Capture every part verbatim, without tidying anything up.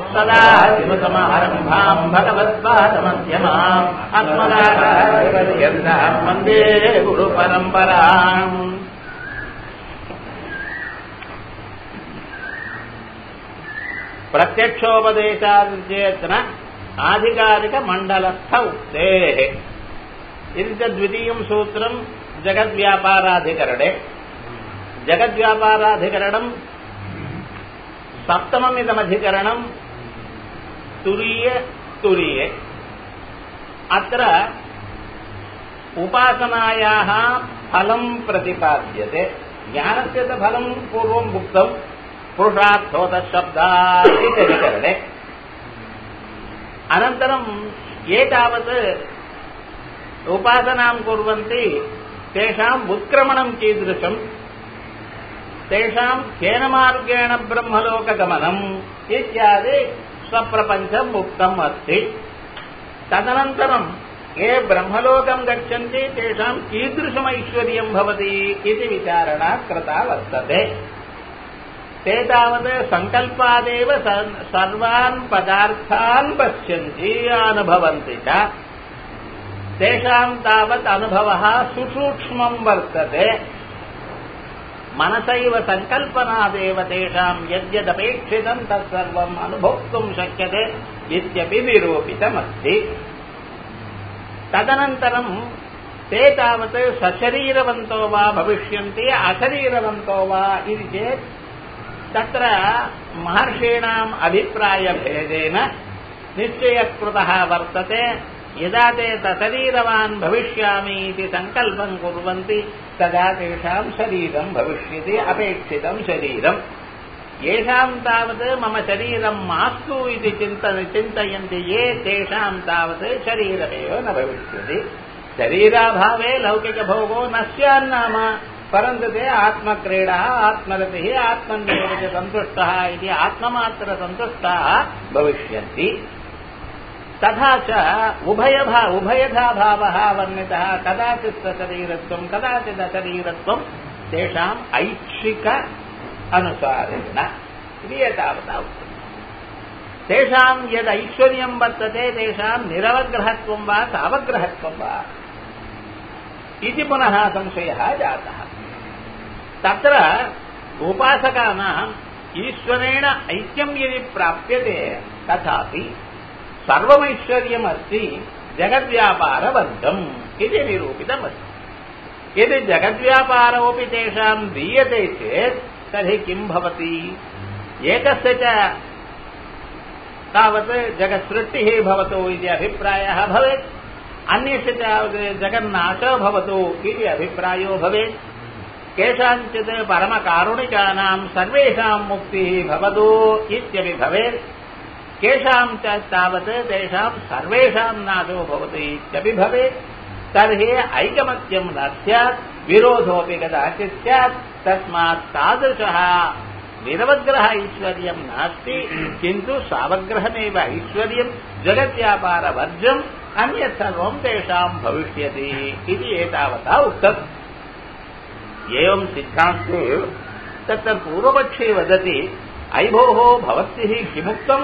सदा शिवसमारम्भाम् भगवत्पादमध्यमाम् अस्मदाचार्यपर्यन्ताम् वन्दे गुरुपरम्पराम्. प्रत्यक्षोपदेशादिचेतन आधिकारिकमण्डलस्थ उक्तेः इति च द्वितीयं सूत्रं जगद्व्यापाराधिकरणे. जगद्व्यापाराधिकरणं सप्तममिदमधिकरणं तुरीय तुरीये. अत्र उपासनायाः फलं प्रतिपाद्यते. ज्ञानस्य च फलं पूर्वम् उक्तं पुरुषार्थोदशब्दात् इति अधिकरणे. अनन्तरं ये तावत् उपासनां कुर्वन्ति तेषाम् उत्क्रमणं कीदृशम्, तेषां केन मार्गेण ब्रह्मलोकगमनम् इत्यादि स्वप्रपञ्चम् उक्तम् अस्ति. तदनन्तरं ये ब्रह्मलोकं गच्छन्ति तेषां कीदृशमैश्वर्यं भवति इति विचारणा कृता वर्तते. ते तावत् सङ्कल्पादेव सर्वान् पदार्थान् पश्यन्ति अनुभवन्ति च. तेषां तावत् अनुभवः सुसूक्ष्मं वर्तते. मनसैव सङ्कल्पनादेव तेषां यद्यदपेक्षितं तत्सर्वम् अनुभोक्तुं शक्यते इत्यपि निरूपितमस्ति. तदनन्तरं ते तावत् सशरीरवन्तो वा भविष्यन्ति अशरीरवन्तो वा इति चेत् तत्र महर्षीणाम् अभिप्रायभेदेन निश्चयः कृतः वर्तते. यदा ते सशरीरवान् भविष्यामि इति सङ्कल्पं कुर्वन्ति तदा तेषां शरीरं भविष्यति, अपेक्षितं शरीरम्. येषां तावत् मम शरीरं मास्तु इति चिन्तयन्ति ये तेषां तावत् शरीरमेव न भविष्यति. शरीराभावे लौकिकभोगो न स्यान्नाम, परन्तु ते आत्मक्रीडः, आत्मरतिः, आत्मन्येव च सन्तुष्टः इति आत्ममात्रसन्तुष्टाः भविष्यन्ति. तथा च उभयभा उभयथा भावः वर्णितः. कदाचित् सशरीरत्वं कदाचित् अशरीरत्वं तेषाम् ऐच्छिक अनुसारेण इति एतावता उक्तम्. तेषां यद् ऐश्वर्यं वर्तते तेषां निरवग्रहत्वं वा सावग्रहत्वं वा इति पुनः संशयः जातः. तत्र उपासकानाम् ईश्वरेण ऐक्यं यदि प्राप्यते तथापि सर्वमैश्वर्यमस्ति जगद्व्यापारबद्धम् इति निरूपितमस्ति. यदि जगद्व्यापारोऽपि तेषां दीयते चेत् तर्हि किं भवति? एकस्य च तावत् जगत्सृष्टिः भवतु इति अभिप्रायः भवेत्, अन्यस्य तावत् जगन्नाशो भवतु इति अभिप्रायो भवेत्. केषाञ्चित् परमकारुणिकानां सर्वेषां मुक्तिः भवतु इत्यपि भवेत्, केषां च तावत् तेषां सर्वेषां नाशो भवतु इत्यपि भवेत्. तर्हि ऐकमत्यं न स्यात्, विरोधोऽपि कदाचित् स्यात्. तस्मात् तादृशः निरवग्रह ऐश्वर्यं नास्ति, किन्तु सावग्रहमेव ऐश्वर्यं जगद्व्यापारवर्जम्, अन्यत् सर्वं तेषां भविष्यति इति एतावता उक्तम्. एवं सिद्धान्ते तत्र पूर्वपक्षे वदति, अयि भोः भवद्भिः किमुक्तम्?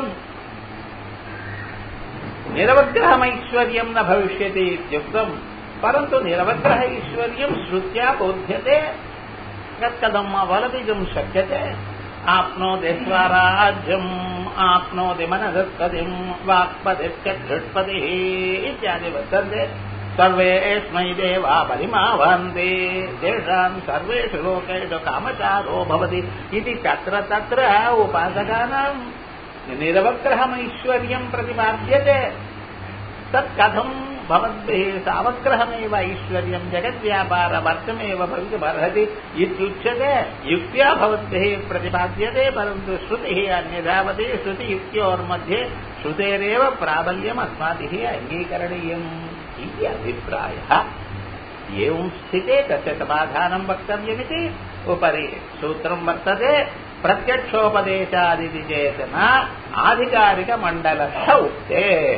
निरवग्रहमैश्वर्यं न भविष्यति इत्युक्तम्, परन्तु निरवग्रह ऐश्वर्यं श्रुत्या बोध्यते. तत्कथम् अवलम्बितुं शक्यते? आप्नोति स्वराज्यम् आप्नोति मनसत्पतिं वाक्पतिश्चक्षुष्पतिः इत्यादि वर्तन्ते. सर्वेऽस्मै देवा परिमावन्ति तेषां सर्वेषु लोकेषु कामचारो भवति इति तत्र तत्र उपासकानां निरवग्रहमैश्वर्यं प्रतिपाद्यते. तत्कथं भवद्भिः सावग्रहमेव ऐश्वर्यं जगद्व्यापारवर्तमेव भवितुमर्हति इत्युच्यते. युक्त्या भवद्भिः प्रतिपाद्यते, परन्तु श्रुतिः अन्यथावति. श्रुतियुक्त्योर्मध्ये श्रुतेरेव प्राबल्यम् अस्माभिः अङ्गीकरणीयम् इति अभिप्रायः. एवं स्थिते तस्य समाधानं वक्तव्यमिति उपरि सूत्रं वर्तते. प्रत्यक्षोपदेशादिति चेतन आधिकारिकमण्डलस्थ उक्तेः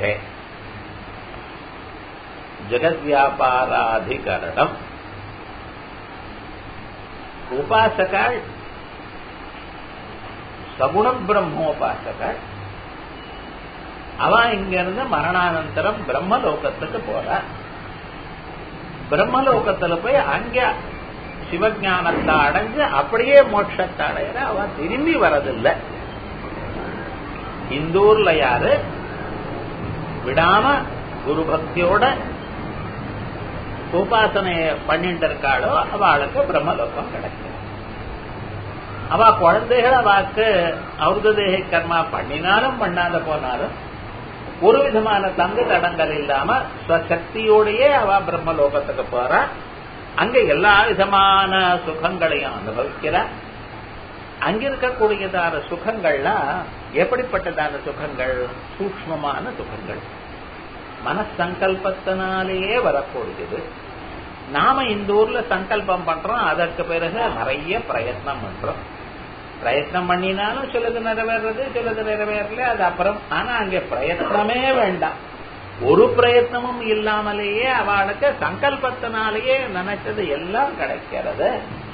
जगद्व्यापाराधिकरणम्. उपासक सगुण ब्रह्मोपासक அவன் இங்க இருந்து மரணானந்தரம் பிரம்மலோகத்துக்கு போற. பிரம்மலோகத்துல போய் அங்க சிவஞானத்தை அடைஞ்சு அப்படியே மோட்சத்தை அடையிற. அவன் திரும்பி வரதில்லை. இந்த ஊர்ல யாரு விடாம குரு பக்தியோட உபாசனைய பண்ணிட்டு இருக்காளோ அவளுக்கு பிரம்மலோகம் கிடைக்கும். அவ குழந்தைகள் அவாக்கு ஔததேக கர்மா பண்ணினாலும் பண்ணாத போனாலும் ஒரு விதமான தங்கு தடங்கள் இல்லாம ஸ்வசக்தியோடையே அவ பிரம்மலோகத்துக்கு போற. அங்க எல்லா விதமான சுகங்களையும் அனுபவிக்கிற. அங்க இருக்கக்கூடியதான சுகங்கள்லாம் எப்படிப்பட்டதான சுகங்கள்? சூக்ஷ்மமான சுகங்கள், மனசங்கல்பத்தினாலேயே வரக்கூடியது. நாம இந்த ஊர்ல சங்கல்பம் பண்றோம், அதற்கு பிறகு நிறைய பிரயத்னம் பண்றோம். பிரயத்னம் பண்ணினாலும் சிலது நிறைவேறது, சிலது நிறைவேறல, அது அப்புறம். ஆனா அங்க பிரயத்னமே வேண்டாம். ஒரு பிரயத்னமும் இல்லாமலேயே அவளுக்கு சங்கல்பத்தினாலேயே நினைச்சது எல்லாம் கிடைக்கிறது.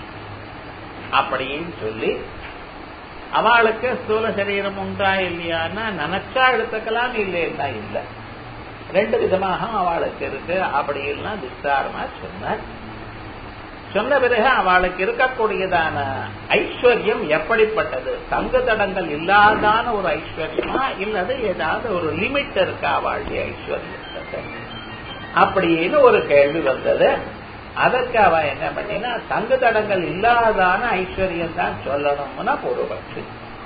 அப்படின்னு சொல்லி அவளுக்கு ஸ்தூல சரீரம் உண்டா இல்லையான்னா நினைச்சா எடுத்துக்கலாம், இல்லையா இல்ல. ரெண்டு விதமாக அவளுக்கு இருக்கு. அப்படி எல்லாம் விஸ்தாரமா சொன்னார். சொன்ன பிறகு அவளுக்கு இருக்கக்கூடியதான ஐஸ்வர்யம் எப்படிப்பட்டது? தங்கு தடங்கள் இல்லாதான ஒரு ஐஸ்வர்யமா இல்லது ஏதாவது ஒரு லிமிட் இருக்கா அவளுடைய ஐஸ்வர்யத்தை? அப்படின்னு ஒரு கேள்வி வந்தது. அதற்கு அவ என்ன பண்ணினா, தங்கு தடங்கள் இல்லாதான ஐஸ்வர்யம் தான் சொல்லணும்னா பூர்வபக்ஷி.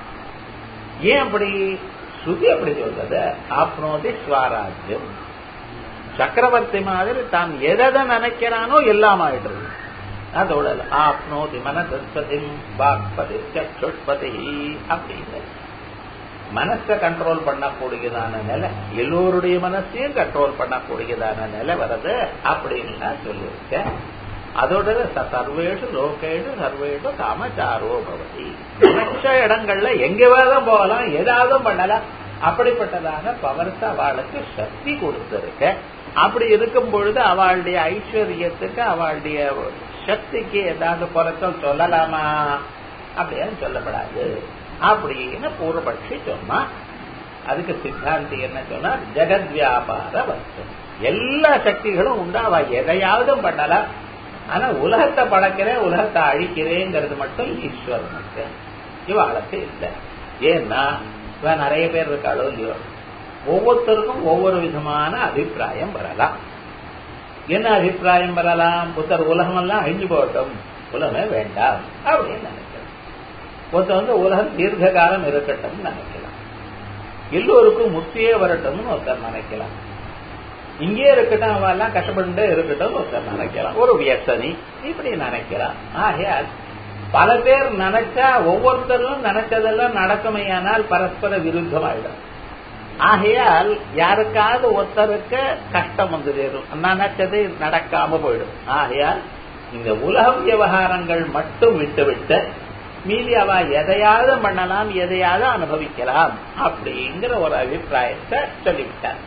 ஏன் அப்படி? ஸ்ருதி அப்படி சொல்றது. ஆப்னோதி ஸ்வராஜ்யம். சக்கரவர்த்தி மாதிரி தான் எதை நினைக்கிறானோ எல்லாம் ஆயிடுறது. அதோட ஆப்னோதி மனசதி வாக்பதி சக்ஷுஷ்பதி அப்படின்னு மனசை கண்ட்ரோல் பண்ணக்கூடியதான நிலை, எல்லோருடைய மனசையும் கண்ட்ரோல் பண்ணக்கூடியதான நிலை வருது அப்படின்னு சொல்லியிருக்கேன். அதோட சர்வேஷு லோகேஷு சர்வேஷு காமச்சாரோ பவதி. மற்ற இடங்கள்ல எங்கேதான் போகலாம், ஏதாவது பண்ணலாம். அப்படிப்பட்டதான பவர்ஸ் அவளுக்கு சக்தி கொடுத்திருக்க. அப்படி இருக்கும் பொழுது அவளுடைய ஐஸ்வர்யத்துக்கு அவளுடைய சக்திக்கு ஏதாவது குறைச்சல் சொல்லலாமா? அப்படின்னு சொல்லப்படாது அப்படின்னு பூர்வபக்ஷி சொன்னா. அதுக்கு சித்தாந்தி என்ன சொன்னா, ஜெகத் வியாபார வஸ்து எல்லா சக்திகளும் உண்டா, அவ எதையாவது பண்ணலாம். ஆனா உலகத்தை படைக்கிறேன் உலகத்தை அழிக்கிறேங்கிறது மட்டும் ஈஸ்வரனுக்கு, இவாளுக்கு இல்லை. ஏன்னா இவ நிறைய பேர் இருக்காளோ இல்லையோ, ஒவ்வொருத்தருக்கும் ஒவ்வொரு விதமான அபிப்பிராயம் வரலாம். என்ன அபிப்பிராயம் வரலாம்? ஒருத்தர் உலகம் எல்லாம் அழிஞ்சு போகட்டும், உலகமே வேண்டாம் அப்படின்னு நினைக்கலாம். ஒருத்தர் வந்து உலகம் தீர்க்க காலம் இருக்கட்டும் நினைக்கலாம். எல்லோருக்கும் முக்தியே வரட்டும்னு ஒருத்தர் நினைக்கலாம். இங்கே இருக்கட்டும், அவெல்லாம் கஷ்டப்பட்டு இருக்கட்டும் ஒருத்தர் நினைக்கலாம். ஒரு வியசனி இப்படி நினைக்கலாம். ஆகையால் பல பேர் நினைச்சா ஒவ்வொருத்தரும் நினைச்சதெல்லாம் நடக்குமையானால் பரஸ்பர விருத்தமாயிடும். ஆகையால் யாருக்காவது ஒருத்தருக்கு கஷ்டம் வந்து சேரும், நினைச்சது நடக்காம போயிடும். ஆகையால் இந்த உலக விவகாரங்கள் மட்டும் விட்டுவிட்டு மீதி அவ எதையாவது பண்ணலாம், எதையாவது அனுபவிக்கலாம் அப்படிங்கிற ஒரு அபிப்பிராயத்தை சொல்லிவிட்டார்.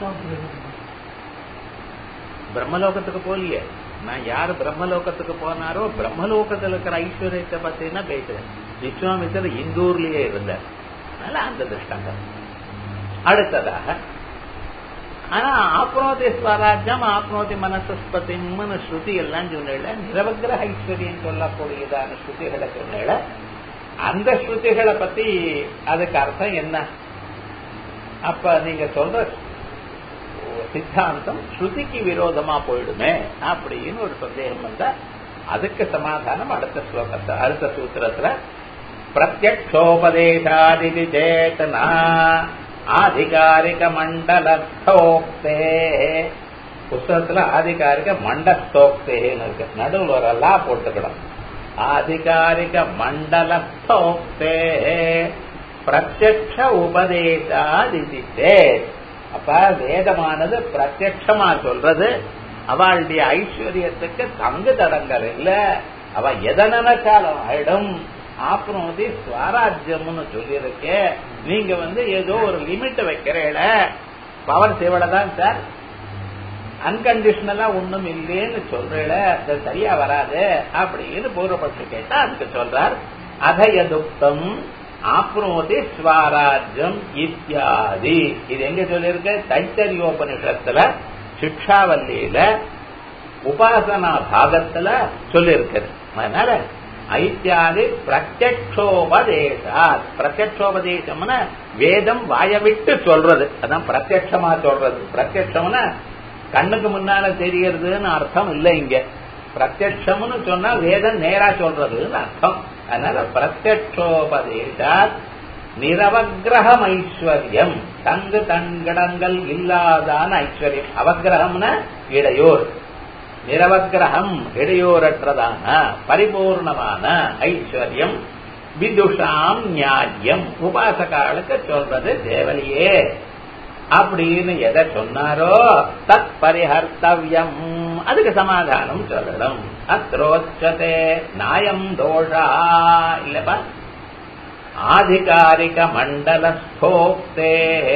பிரம்மலோகத்துக்கு போலியே, நான் யாரு பிரம்மலோகத்துக்கு போனாரோ பிரம்மலோகத்தில் இருக்கிற ஐஸ்வர்யத்தை பத்தினா பேசுறேன். விஸ்வாமித்திர இந்தூர்லயே இருந்தார், அதனால அந்த திருஷ்டாந்தம். அடுத்ததாக ஆனா ஆப்னோதி ஸ்வராஜ்யம் ஆப்னோதி மனசஸ்பதிம்னு ஸ்ருதி எல்லாம் சொன்னேல, நிரவக்கிரக ஐஸ்வர்யம் சொல்லக்கூடியதான ஸ்ருதிகளை சொன்னேல, அந்த ஸ்ருதிகளை பத்தி அதுக்கு அர்த்தம் என்ன? அப்ப நீங்க சொல்ற சித்தாந்தம் ஸ்ருதிக்கு விரோதமா போயிடுமே அப்படின்னு ஒரு சந்தேகம் வந்தா அதுக்கு சமாதானம் அடுத்த ஸ்லோகத்தை அடுத்த சூத்திரத்துல பிரத்யக்ஷோபதேசாதி சேதனா ஆதிகாரிக மண்டலஸ்தோக்தே. புஸ்தகத்துல ஆதிகாரிக மண்டஸ்தோக்தேன்னு இருக்கு, நடுவில் ஒரு லா போட்டுக்கணும். ஆதிகாரிக மண்டலஸ்தோக்தே பிரத்யக்ஷ உபதேசாதி சேத். அப்ப வேதமானது பிரத்யட்சமா சொல்றது அவளுடைய ஐஸ்வர்யத்துக்கு தங்கு தடங்கள் இல்ல, அவ எதை நினைச்சாலும் ஆயிடும். ஆப்னோதி ஸ்வராஜ்யம்னு சொல்லியிருக்க, நீங்க வந்து ஏதோ ஒரு லிமிட் வைக்கிறீல, பவர் சேவலதான் சார், அன்கண்டிஷனலா ஒண்ணும் இல்லேன்னு சொல்றீல, அது சரியா வராது அப்படின்னு பூர்வபட்சம் கேட்டா அதுக்கு சொல்றார். அதயதுக்தம் ஆப்னோதி ஸ்வராஜ்யம் இத்தியாதி. இது எங்க சொல்லிருக்க? தைத்தரியோபனிஷத்துல சிக்ஷாவல்லியில உபாசனா பாகத்துல சொல்லிருக்கிறது. அதனால ஐத்தியாதி பிரத்யக்ஷோபதேசா. பிரத்யக்ஷோபதேசம்னா வேதம் வாயவிட்டு சொல்றது, அதான் பிரத்யட்சமா சொல்றது. பிரத்யட்சம்னா கண்ணுக்கு முன்னால தெரியறதுன்னு அர்த்தம் இல்லை. இங்க பிரத்யட்சம்னு சொன்னா வேதம் நேரா சொல்றதுன்னு அர்த்தம். அதனால பிரத்யக்ஷோபதேசா நிரவக்கிரகம் ஐஸ்வர்யம், தங்கு தங்கடங்கள் இல்லாதான ஐஸ்வர்யம். அவக்கிரகம்னா இடையோர், நிரவக்கிரகம் இடையோரற்றதான பரிபூர்ணமான ஐஸ்வர்யம். விதுஷாம் நியாயம், உபாசகாலுக்கு சொல்றது தேவலையே அப்படின்னு எதை சொன்னாரோ தத் பரிஹர்த்தவ்யம், அதுக்கு சமாதானம் சொல்லணும். அத்ரோச்சதே நாயம் தோஷா இல்லப்பா ஆதிகாரிக மண்டலஸ்தோக்தே.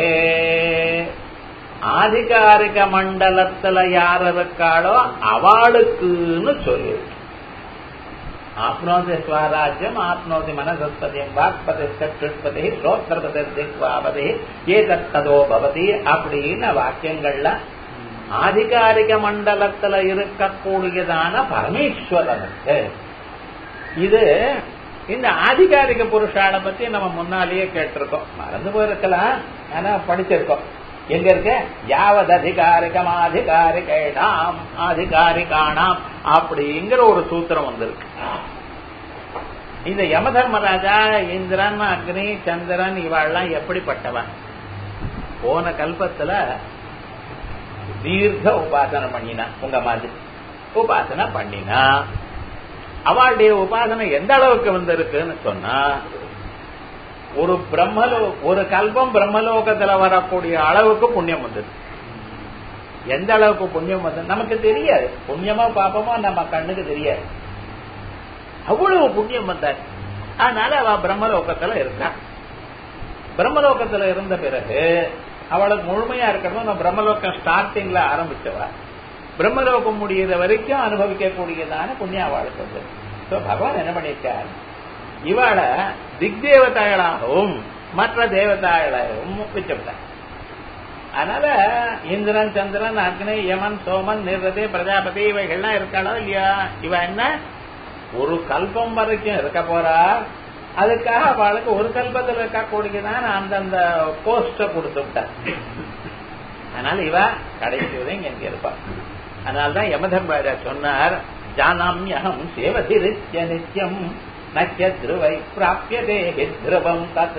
ஆதிகாரிக மண்டலத்துல யார் இருக்காளோ அவளுக்குன்னு சொல்லிருக்கு. ஆப்னோதி ஸ்வராஜ்யம் ஆப்னோதி மனசஸ்பதியம் வாக்பதி சற்றுஷ்பதி ஸ்ரோத்ரபதி திக்வாபதி ஏதத் ததோ பவதி அப்படின்னு வாக்கியங்கள்ல ஆதிகாரிக மண்டலத்துல இருக்கக்கூடியதான பரமேஸ்வரனுக்கு. இது இந்த ஆதிகாரிக புருஷால பத்தி நம்ம முன்னாலேயே கேட்டிருக்கோம், மறந்து போயிருக்கலாம், ஆனா படிச்சிருக்கோம். எங்க இருக்க? யாவது அதிகாரிகம் ஆதிகாரிகாம் ஆதிகாரிகானாம் அப்படிங்கிற ஒரு சூத்திரம் வந்திருக்கு. இந்த யம தர்மராஜா இந்திரன் அக்னி சந்திரன் இவாள்லாம் எப்படிப்பட்டவன்? போன கல்பத்துல தீர்க்க உபாசனை பண்ணினா, உங்க மாதிரி உபாசனை பண்ணினா அவளுடைய உபாசனை எந்த அளவுக்கு வந்திருக்குன்னு சொன்னா, ஒரு பிரம்மலோ ஒரு கல்பம் பிரம்மலோகத்துல வரக்கூடிய அளவுக்கு புண்ணியம் வந்தது. எந்த அளவுக்கு புண்ணியம் வந்தது நமக்கு தெரியாது, புண்ணியமா பாப்பமா நம்ம கண்ணுக்கு தெரியாது, அவ்வளவு புண்ணியம் வந்தார். அதனால அவ பிரம்மலோகத்துல இருக்கா. பிரம்மலோகத்துல இருந்த பிறகு அவளுக்கு முழுமையா இருக்கணும். நான் பிரம்மலோகம் ஸ்டார்டிங்ல ஆரம்பிச்சவா, பிரம்மலோகம் முடிகிற வரைக்கும் அனுபவிக்கக்கூடியதான புண்ணியம் அவளுக்கு வந்தது. பகவான் என்ன பண்ணிருக்கார்? இவாளை திக்தேவதாளாகவும் மற்ற தேவதாளாகவும் வச்சுட்டார். அதனால இந்திரன் சந்திரன் அக்னி யமன் சோமன் நிர்ரதே பிரஜாபதி இவைகள்லாம் இருக்காளோ இல்லையா, இவ என்ன ஒரு கல்பம் வரைக்கும் இருக்க போறா. அதுக்காக அவளுக்கு ஒரு கல்பத்தில் இருக்கக்கூடியதான் அந்தந்த போஸ்ட கொடுத்து விட்டார். அதனால இவ கடைசி வரைக்கும் இங்க இருப்பார். அதனால்தான் யமதர்மராஜா சொன்னார், ஜானாம்யஹம் சேவதிரித்ய நித்யம் நத்ருவை பிராப்யதே ஹித்ருவம் தத்.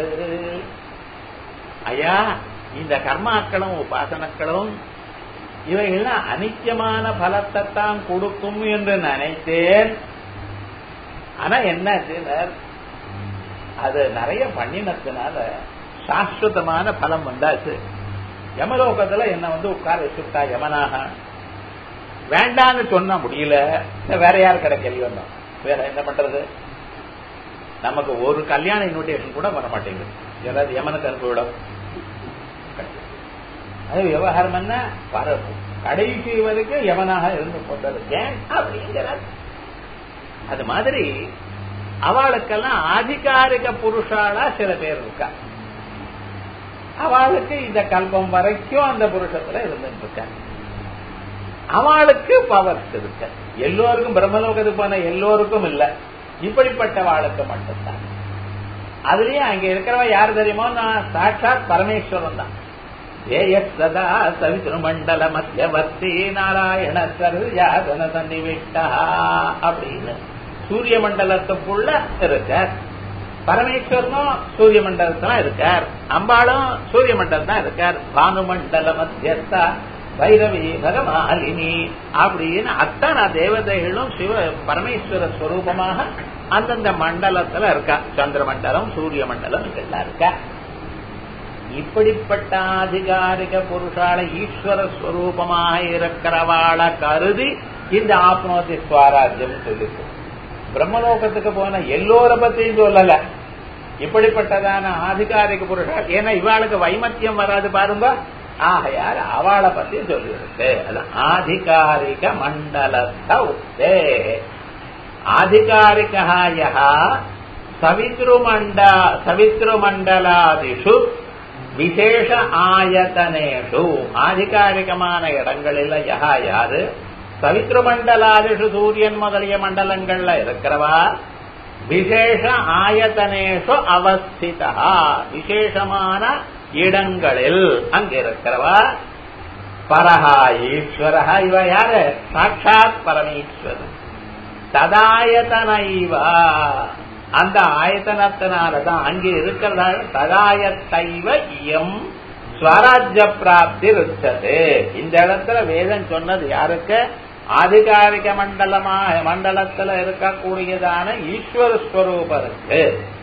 ஐயா, இந்த கர்மாக்களும் உபாசனக்களும் இவைகள்லாம் அனித்தியமான பலத்தை தான் கொடுக்கும் என்று நினைத்தேன். ஆனா என்ன அது நிறைய பண்ணினதுனால சாஸ்வதமான பலம் வந்தாச்சு. யமலோகத்துல என்ன வந்து உட்கார வச்சுட்டா யமனாக, வேண்டான்னு சொன்னா முடியல, வேற யார் கிடைக்கலையோ, வேற என்ன பண்றது? நமக்கு ஒரு கல்யாண இன்விடேஷன் கூட வர மாட்டேங்குது. யாராவது யமனுக்கு அனுப்பிவிடும். அது விவகாரம் என்ன பரப்பு கடைசி வரைக்கும் யமனாக இருந்து கொண்டது ஏன் அப்படிங்கிறார். அது மாதிரி அவளுக்கெல்லாம் ஆதிகாரிக புருஷாலா சில பேர் இருக்கா. அவளுக்கு இந்த கல்பம் வரைக்கும் அந்த புருஷத்துல இருந்துட்டு இருக்க. அவளுக்கு பவர்ஸ் இருக்க. எல்லோருக்கும் பிரம்மலோகத்துக்கு போன எல்லோருக்கும் இல்ல, இப்படிப்பட்ட வாளுக்கு மட்டும்தான். அதுலயும் அங்க இருக்கிறவ யாரு தெரியுமோ, நான் சாட்சாத் பரமேஸ்வரன் தான். ஏயசதா சவித்ரு மண்டல மத்தியவர்த்தி நாராயண சர்யாதன சன்னிவிஷ்டா அப்படின்னு சூரிய மண்டலத்துக்குள்ள இருக்கார். பரமேஸ்வரனும் சூரிய மண்டலத்தான் இருக்கார், அம்பாளும் சூரிய மண்டலம் தான் இருக்கார். பானு மண்டல மத்தியஸ்தா பைரவி பகமாலினி அப்படின்னு அத்தனை தேவதைகளும் சிவ பரமேஸ்வர ஸ்வரூபமாக அந்தந்த மண்டலத்துல இருக்கா. சந்திர மண்டலம் சூரிய மண்டலம் இதெல்லாம் இருக்கா. இப்படிப்பட்ட ஆதிகாரிக புருஷால ஈஸ்வர ஸ்வரூபமாக இருக்கிறவாள கருதி இந்த ஆப்னோதி ஸ்வராஜ்யம் சொல்லிருக்கு. பிரம்மலோகத்துக்கு போன எல்லோர பத்தியும் சொல்லல, இப்படிப்பட்டதான ஆதிகாரிக புருஷா. ஏன்னா இவாளுக்கு வைமத்தியம் வராது பாருங்க, ஆகையால் அவளை பத்தி சொல்லியிருக்கு. அது ஆதிகாரிக மண்டலத்த உத்தே ஆதிகாரிகா யஹா ச சவித்ருமண்ட சவித்ருமண்டலாதிஷு விசேஷ ஆயத்தனேஷு ஆதிகாரிகமான இடங்களில் யஹா யாரு சவித்ருமண்டலாதிஷு சூரியன் முதலிய மண்டலங்கள்ல இருக்கிறவா விசேஷ ஆயத்தனேஷு அவஸ்திதா விசேஷமான இடங்களில் அங்கிருக்கிறவா பரஹா ஈஸ்வரஹா இவ யாரு சாட்சாத் பரமேஸ்வரன் ததாயதனைவா அந்த ஆயத்தனத்தினாலதான் அங்கே இருக்கிறதால ததாயத்தைவ இயம் ஸ்வராஜ்ய பிராப்தி ருச்சது. இந்த இடத்துல வேதம் சொன்னது யாருக்கு ஆதிகாரிக மண்டலமா மண்டலத்துல இருக்கக்கூடியதான ஈஸ்வர ஸ்வரூபருக்கு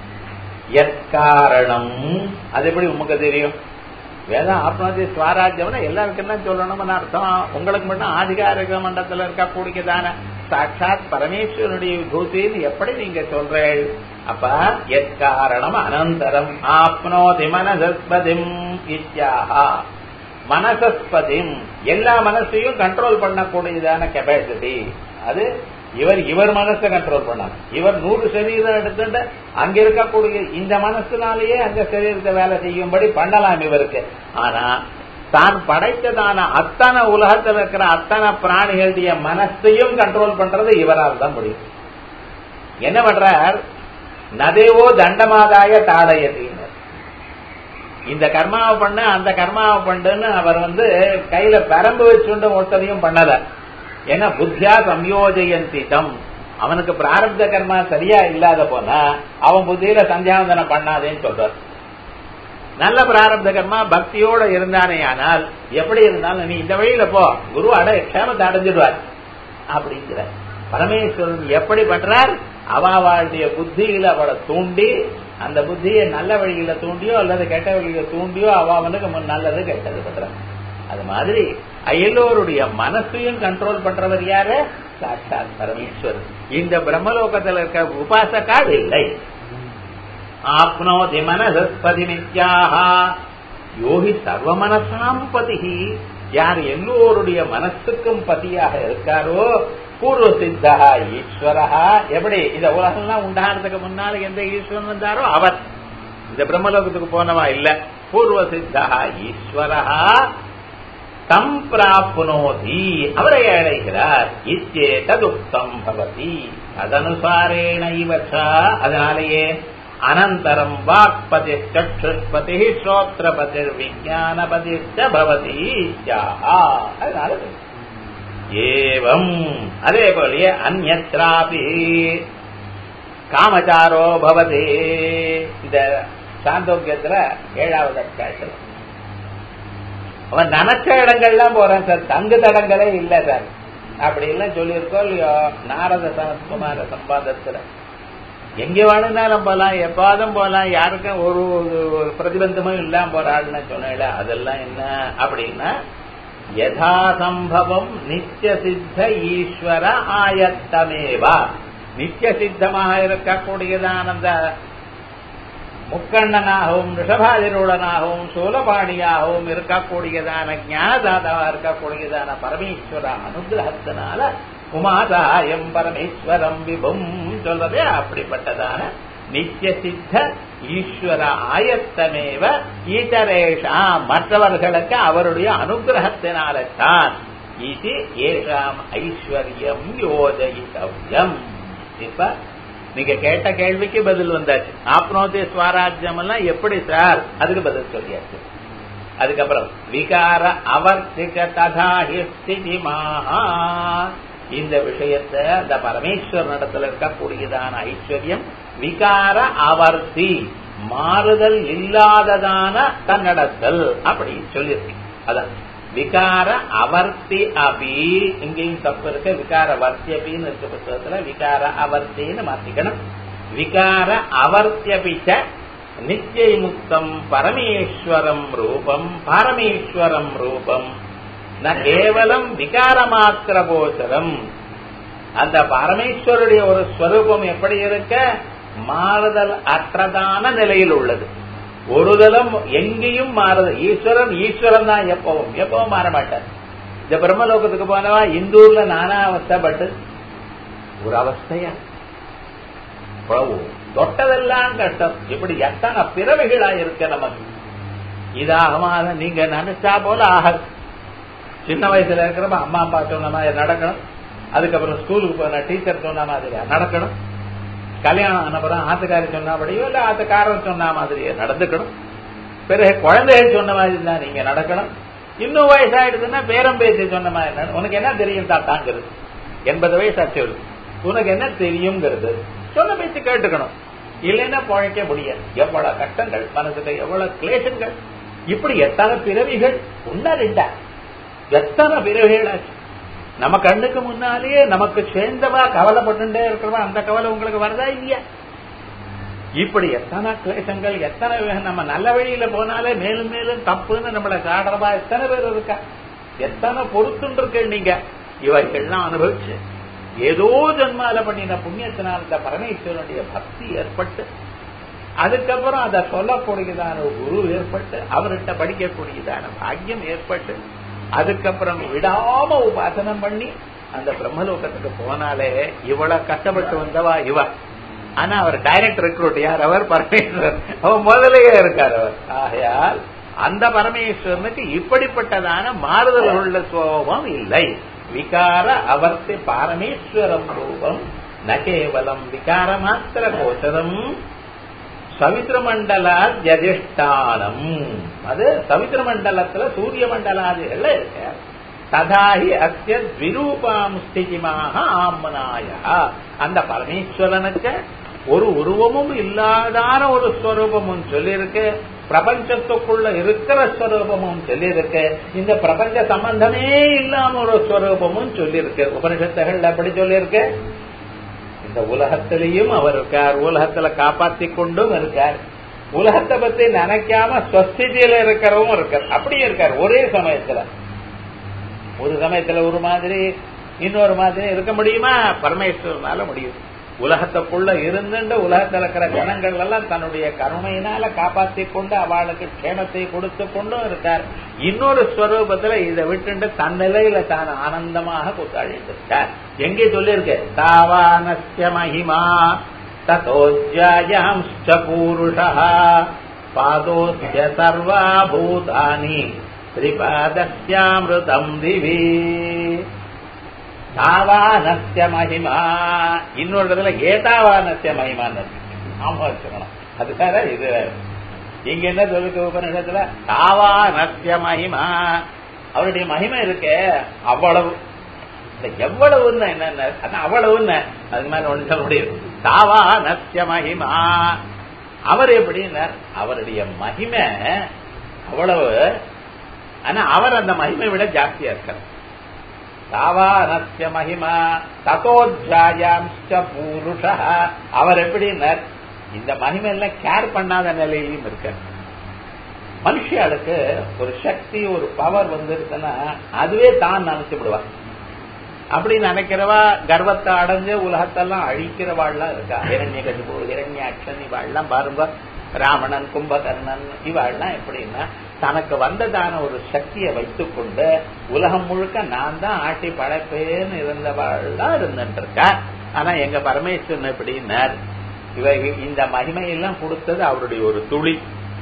எக்காரணம் அது எப்படி உமக்கு தெரியும்? வேதம் ஆத்மாதி ஸ்வராஜ்யம்னா எல்லாருக்கும் தான் சொல்லணும்னு அர்த்தம். உங்களுக்கு மட்டும் ஆதிகாரிக மண்டலத்தில் இருக்கக்கூடியதான சாட்சாத் பரமேஸ்வரனுடைய விபூதின்னு எப்படி நீங்க சொல்றீள்? அப்ப எக்காரணம் அனந்தரம் ஆப்னோதி மனசஸ்பதிம் இத்யாஹா மனசஸ்பதிம் எல்லா மனசையும் கண்ட்ரோல் பண்ணக்கூடியதான கெப்பாசிட்டி அது இவர் இவர் மனசை கண்ட்ரோல் பண்ணார். இவர் நூறு சரீரம் எடுத்துட்டு அங்க இருக்கக்கூடிய இந்த மனசுனாலேயே அந்த சரீரத்தை வேலை செய்யும்படி பண்ணலாம் இவருக்கு. ஆனா தான் படைத்ததான அத்தனை உலகத்தில் இருக்கிற அத்தனை பிராணிகளுடைய மனசையும் கண்ட்ரோல் பண்றது இவரால் தான் முடியும். என்ன பண்றார்? நதேவோ தண்டமாதாய தாடயத்தின் இந்த கர்மாவை பண்ண அந்த கர்மாவை பண்ணுன்னு அவர் வந்து கையில பெரம்பு வச்சுண்டு ஒருத்தரையும் பண்ணல. ஏன்னா புத்தியா சம்யோஜயந்திதம் அவனுக்கு பிராரப்த கர்மா சரியா இல்லாத போனா அவன் புத்தியில சந்தியாவந்தனம் பண்ணாதேன்னு சொல்றார். நல்ல பிராரப்த கர்மா பக்தியோட இருந்தானே ஆனால் எப்படி இருந்தாலும் நீ இந்த வழியில போ குரு அட க்ஷேமத்தை அடைஞ்சிடுவார் அப்படிங்கிற பரமேஸ்வரன் எப்படி பண்றார்? அவளுடைய புத்தியில அவளை தூண்டி அந்த புத்தியை நல்ல வழியில தூண்டியோ அல்லது கெட்ட வழியில தூண்டியோ அவனுக்கு நல்லது கெட்டது பண்றான். அது மாதிரி எல்லோருடைய மனசையும் கண்ட்ரோல் பண்றவர் யாரு? சாட்சாத் பரமேஸ்வரன். இந்த பிரம்மலோகத்தில் இருக்க உபாசகால் இல்லை. ஆப்னோதி மனசஸ்பதி நித்யாஹா யோகி சர்வ மனசாம் பதிஹி யார் எல்லோருடைய மனசுக்கும் பதியாக இருக்காரோ பூர்வ சித்தா ஈஸ்வரஹா எப்படி இந்த உலகம்லாம் உண்டானதுக்கு முன்னால எந்த ஈஸ்வரன் வந்தாரோ அவர் இந்த பிரம்மலோகத்துக்கு போனவா இல்ல. பூர்வ சித்தா ஈஸ்வரஹா தம் பிராப்னோதி அவரை அடைகிறார். இச்சேததுக்தம் பவதி அதனுசாரேண இவச்சா அதனாலேயே அனந்தரம் வாக்பதி சக்ஷுஷ்பதி ஸ்ரோத்ரபதி விஞ்ஞானபதி பவதி அதனால ஏவம் அதே போலயே அந்யத்ராபி காமச்சாரோ பவதி இந்த சாந்தோக்கியத்துல ஏழாவது அத்தியாயத்துல அவன் நினைச்ச இடங்கள்லாம் போறான் சார், தங்கு தடங்களே இல்ல சார் அப்படி எல்லாம் சொல்லியிருக்கோம் இல்லையோ. நாரத சனத்குமார சம்பாதத்துல எங்க வேணும்னாலும் போலாம், எப்பாதும் போலாம், யாருக்கும் ஒரு பிரதிபந்தமும் இல்லாம போறாள்னு சொன்ன அதெல்லாம் என்ன அப்படின்னா யதா சம்பவம் நித்திய சித்த ஈஸ்வர ஆயத்தமேவா நித்திய சித்தமாக இருக்கக்கூடியதான அந்த முக்கண்ணனாகவும் ரிஷபாதிரூடனாகவும் சூலபாணியாகவும் இருக்கக்கூடியதான ஞானதாதாவா இருக்கக்கூடியதான பரமேஸ்வர அனுகிரகத்தினால உமாதாயம் பரமேஸ்வரம் விபும் சொல்றதே அப்படிப்பட்டதான நித்திய சித்த ஈஸ்வர ஆயத்தமேவ ஈதரேஷா மற்றவர்களுக்கு அவருடைய அனுகிரகத்தினால்தான் இது ஏஷாம் ஐஸ்வர்யம் யோஜயித்தவ்யம். இப்ப நீங்க கேட்ட கேள்விக்கு பதில் வந்தாச்சு. ஆப்னோதி ஸ்வராஜ்யம் எல்லாம் எப்படி சார் அதுக்கு பதில் சொல்லியாச்சு. அதுக்கப்புறம் விகார அவர்த்திக ததாஹி ஸ்திதிமாஹா இந்த விஷயத்தை அந்த பரமேஸ்வரனிடத்துல இருக்கக்கூடியதான ஐஸ்வர்யம் விகார ஆவர்த்தி மாறுதல் இல்லாததான தன்னடத்தல் அப்படி சொல்லியிருக்கு. அதான் விகார அவர்த்தி அபி இங்கேயும் தப்பு இருக்கு. விகார வர்த்தியபின்னு இருக்க புத்தகத்துல விகார அவர்த்தின்னு மாத்திக்கணும். விகார அவர்த்தியபிச்ச நித்திய முக்தம் பரமேஸ்வரம் ரூபம் பரமேஸ்வரம் ரூபம் ந கேவலம் விகாரமாத்திர கோச்சரம். அந்த பரமேஸ்வருடைய ஒரு ஸ்வரூபம் எப்படி இருக்க மாறுதல் அற்றதான நிலையில் உள்ளது. ஒரு தலம் எங்கேயும் மாறுதல். ஈஸ்வரன் ஈஸ்வரன் தான் எப்பவும் எப்பவும் மாற மாட்டார். இந்த பிரம்மலோகத்துக்கு போனவா இந்தூர்ல நானா அவஸ்தைப்பட்டு ஒரு அவஸ்தையா தொட்டதெல்லாம் கஷ்டம். இப்படி எத்தனை பிறவைகளா இருக்க நமக்கு. இதாகமான நீங்க நினைச்சா போல ஆகாது. சின்ன வயசுல இருக்கிறப்ப அம்மா அப்பா சொன்ன மாதிரி நடக்கணும். அதுக்கப்புறம் ஸ்கூலுக்கு போன டீச்சர் சொன்ன மாதிரியா நடக்கணும். கல்யாணம் ஆனப்புறம் ஆத்துக்காரி சொன்னபடியோ இல்ல ஆத்துக்காரன் சொன்ன மாதிரியே நடந்துக்கணும். பிறகு குழந்தைகள் சொன்ன மாதிரி தான் நீங்க நடக்கணும். இன்னும் வயசாயிடுதுன்னா பேரம் பேசி சொன்ன மாதிரி உனக்கு என்ன தெரியும் தாத்தாங்கிறது. எண்பது வயசு ஆச்சு உனக்கு என்ன தெரியுங்கிறது சொன்ன பேச்சு கேட்டுக்கணும். இல்லைன்னா பழைக்க முடியாது. எவ்வளவு கஷ்டங்கள் மனசுல, எவ்வளவு கிளேசங்கள். இப்படி எத்தனை பிறவிகள் உன்ன ரெண்டா எத்தனை பிறவிகள் ஆச்சு. நம்ம கண்ணுக்கு முன்னாலேயே நமக்கு சேர்ந்தவா கவலைப்பட்டுட்டே இருக்கிறவா அந்த கவலை உங்களுக்கு வருதா இல்லையா? இப்படி எத்தனை கிளேசங்கள், எத்தனை நம்ம நல்ல வழியில போனாலே மேலும் மேலும் தப்புன்னு நம்மளை காடுறவா எத்தனை பேர் இருக்கா. எத்தனை பொறுத்துன்னு இருக்கு நீங்க. இவைகள்லாம் அனுபவிச்சு ஏதோ ஜன்மால பண்ணின புண்ணியத்தினால் இந்த பரமேஸ்வரனுடைய பக்தி ஏற்பட்டு அதுக்கப்புறம் அதை சொல்லக்கூடியதான குரு ஏற்பட்டு அவர்கிட்ட படிக்கக்கூடியதான பாக்கியம் ஏற்பட்டு அதுக்கப்புறம் விடாம உபாசனம் பண்ணி அந்த பிரம்மலோகத்துக்கு போனாலே இவ்வளவு கஷ்டப்பட்டு வந்தவா இவ. ஆனா அவர் டைரக்ட் ரெக்ரூட் யார்? அவர் பரமேஸ்வரர். அவர் முதலையே இருக்கார் அவர். ஆகையால் அந்த பரமேஸ்வரனுக்கு இப்படிப்பட்டதான மாறுதல் உள்ள சுவாபம் இல்லை. விகார அவர்த்தி பரமேஸ்வரம் ரூபம் ந கேவலம் விகார மாத்திர கோச்சரம் சவித்ர மண்டலா ஜதிஷ்டானம். அது சவித்ர மண்டலத்துல சூரிய மண்டலாதிகள் இருக்க. ததாஹி அஸ்ய த்விரூபாம் ஸ்திதிமாக ஆம்னாய. அந்த பரமேஸ்வரனுக்கு ஒரு உருவமும் இல்லாதான ஒரு ஸ்வரூபமும் சொல்லியிருக்கு. பிரபஞ்சத்துக்குள்ள இருக்கிற ஸ்வரூபமும் சொல்லியிருக்கு. இந்த பிரபஞ்ச சம்பந்தமே இல்லாம ஒரு ஸ்வரூபமும் சொல்லியிருக்கு. உபனிஷத்துகள் அப்படி சொல்லியிருக்கு. இந்த உலகத்திலையும் அவர் இருக்கார். உலகத்துல காப்பாற்றி கொண்டும் இருக்கார். உலகத்தை பத்தி நினைக்காம ஸ்வஸ்திதியில இருக்கிறவும் இருக்கார். அப்படியே இருக்கார். ஒரே சமயத்துல ஒரு சமயத்துல ஒரு மாதிரி இன்னொரு மாதிரி இருக்க முடியுமா? பரமேஸ்வரனால முடியும். உலகத்துக்குள்ள இருந்துட்டு உலகத்தில் இருக்கிற ஜனங்கள் எல்லாம் தன்னுடைய கருணையினால காப்பாற்றி கொண்டு அவளுக்கு க்ஷேமத்தை கொடுத்து கொண்டும் இருக்கார். இன்னொரு ஸ்வரூபத்துல இதை விட்டு தன் நிலையில தான் ஆனந்தமாக கூத்தாடிட்டார். எங்கே சொல்லியிருக்க? தாவானஸ்ய மகிமா ததோஜ்யாயாம்ச்ச பூருஷா பாதோஸ்ய சர்வா பூதானி திரிபாதஸ்யாமிருதம் திவி. தாவானஸ்ய மகிமா. இன்னொரு இடத்துல ஏதாவானஸ்ய மகிமான்னு நாம வச்சுக்கணும். அது வேற இது வேற. இங்க என்ன சொல்லுக்கு உபநிஷத்துல? தாவானஸ்ய மகிமா. அவருடைய மகிமை இருக்கு அவ்வளவு. எவ்வளவுன்னு என்ன அவ்வளவுன்னு அது மாதிரி ஒண்ணு சொல்ல முடியும். தாவானஸ்ய மகிமா. அவர் எப்படின்னா அவருடைய மகிமை அவ்வளவு. ஆனா அவர் அந்த மகிமை விட ஜாஸ்தியா இருக்கார். தாவானஸ்ய மகிமா ததோஜ்யாயாம்ச்ச பூருஷா. அவர் எப்படின்னா இந்த மகிமை எல்லாம் கேர் பண்ணாத நிலையிலும் இருக்க. மனுஷியாளுக்கு ஒரு சக்தி ஒரு பவர் வந்துருக்குன்னா அதுவே தான் நினைச்சு விடுவார். அப்படி நினைக்கிறவா கர்வத்தை அடைஞ்சு உலகத்தெல்லாம் அழிக்கிறவாள்லாம் இருக்கா. ஹிரண்யகசிபு, ஹிரண்யாட்சன் இவாள்லாம் பாருங்க. ராவணன், கும்பகர்ணன் இவாள்லாம் எப்படின்னா தனக்கு வந்ததான ஒரு சக்தியை வைத்துக் கொண்டு உலகம் முழுக்க நான் தான் ஆட்டி படைப்பேன்னு இருந்தவாள்லாம் இருந்துட்டு இருக்கா. ஆனா எங்க பரமேஸ்வரன் எப்படின்னார் இவ இந்த மகிமையெல்லாம் கொடுத்தது அவருடைய ஒரு துளி.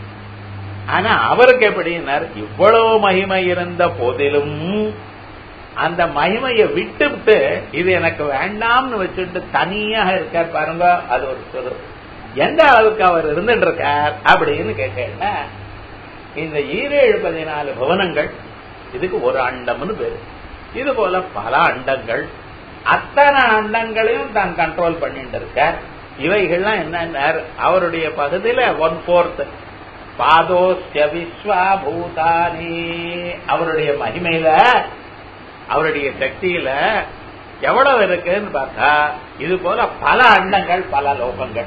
ஆனா அவருக்கு எப்படின்னார் இவ்வளவு மகிமை இருந்த போதிலும் அந்த மகிமையை விட்டு விட்டு இது எனக்கு வேண்டாம்னு வச்சுட்டு தனியாக இருக்கார் பாருங்க. அது ஒரு சொல்லும். எந்த அளவுக்கு அவர் இருந்துட்டு இருக்கார் அப்படின்னு கேட்டேன்னா இந்த ஈரேழு பதினாலு புவனங்கள் இதுக்கு ஒரு அண்டம்னு பேரு. இது போல பல அண்டங்கள். அத்தனை அண்டங்களையும் தான் கண்ட்ரோல் பண்ணிட்டு இருக்கார். இவைகள்லாம் என்ன அவருடைய பகுதியில ஒன் போர்த் பாதோஸ்ய விஸ்வா பூதானி. அவருடைய மகிமையில அவருடைய சக்தியில எவ்வளவு இருக்குன்னு பார்த்தா இது போல பல அண்டங்கள் பல லோகங்கள்.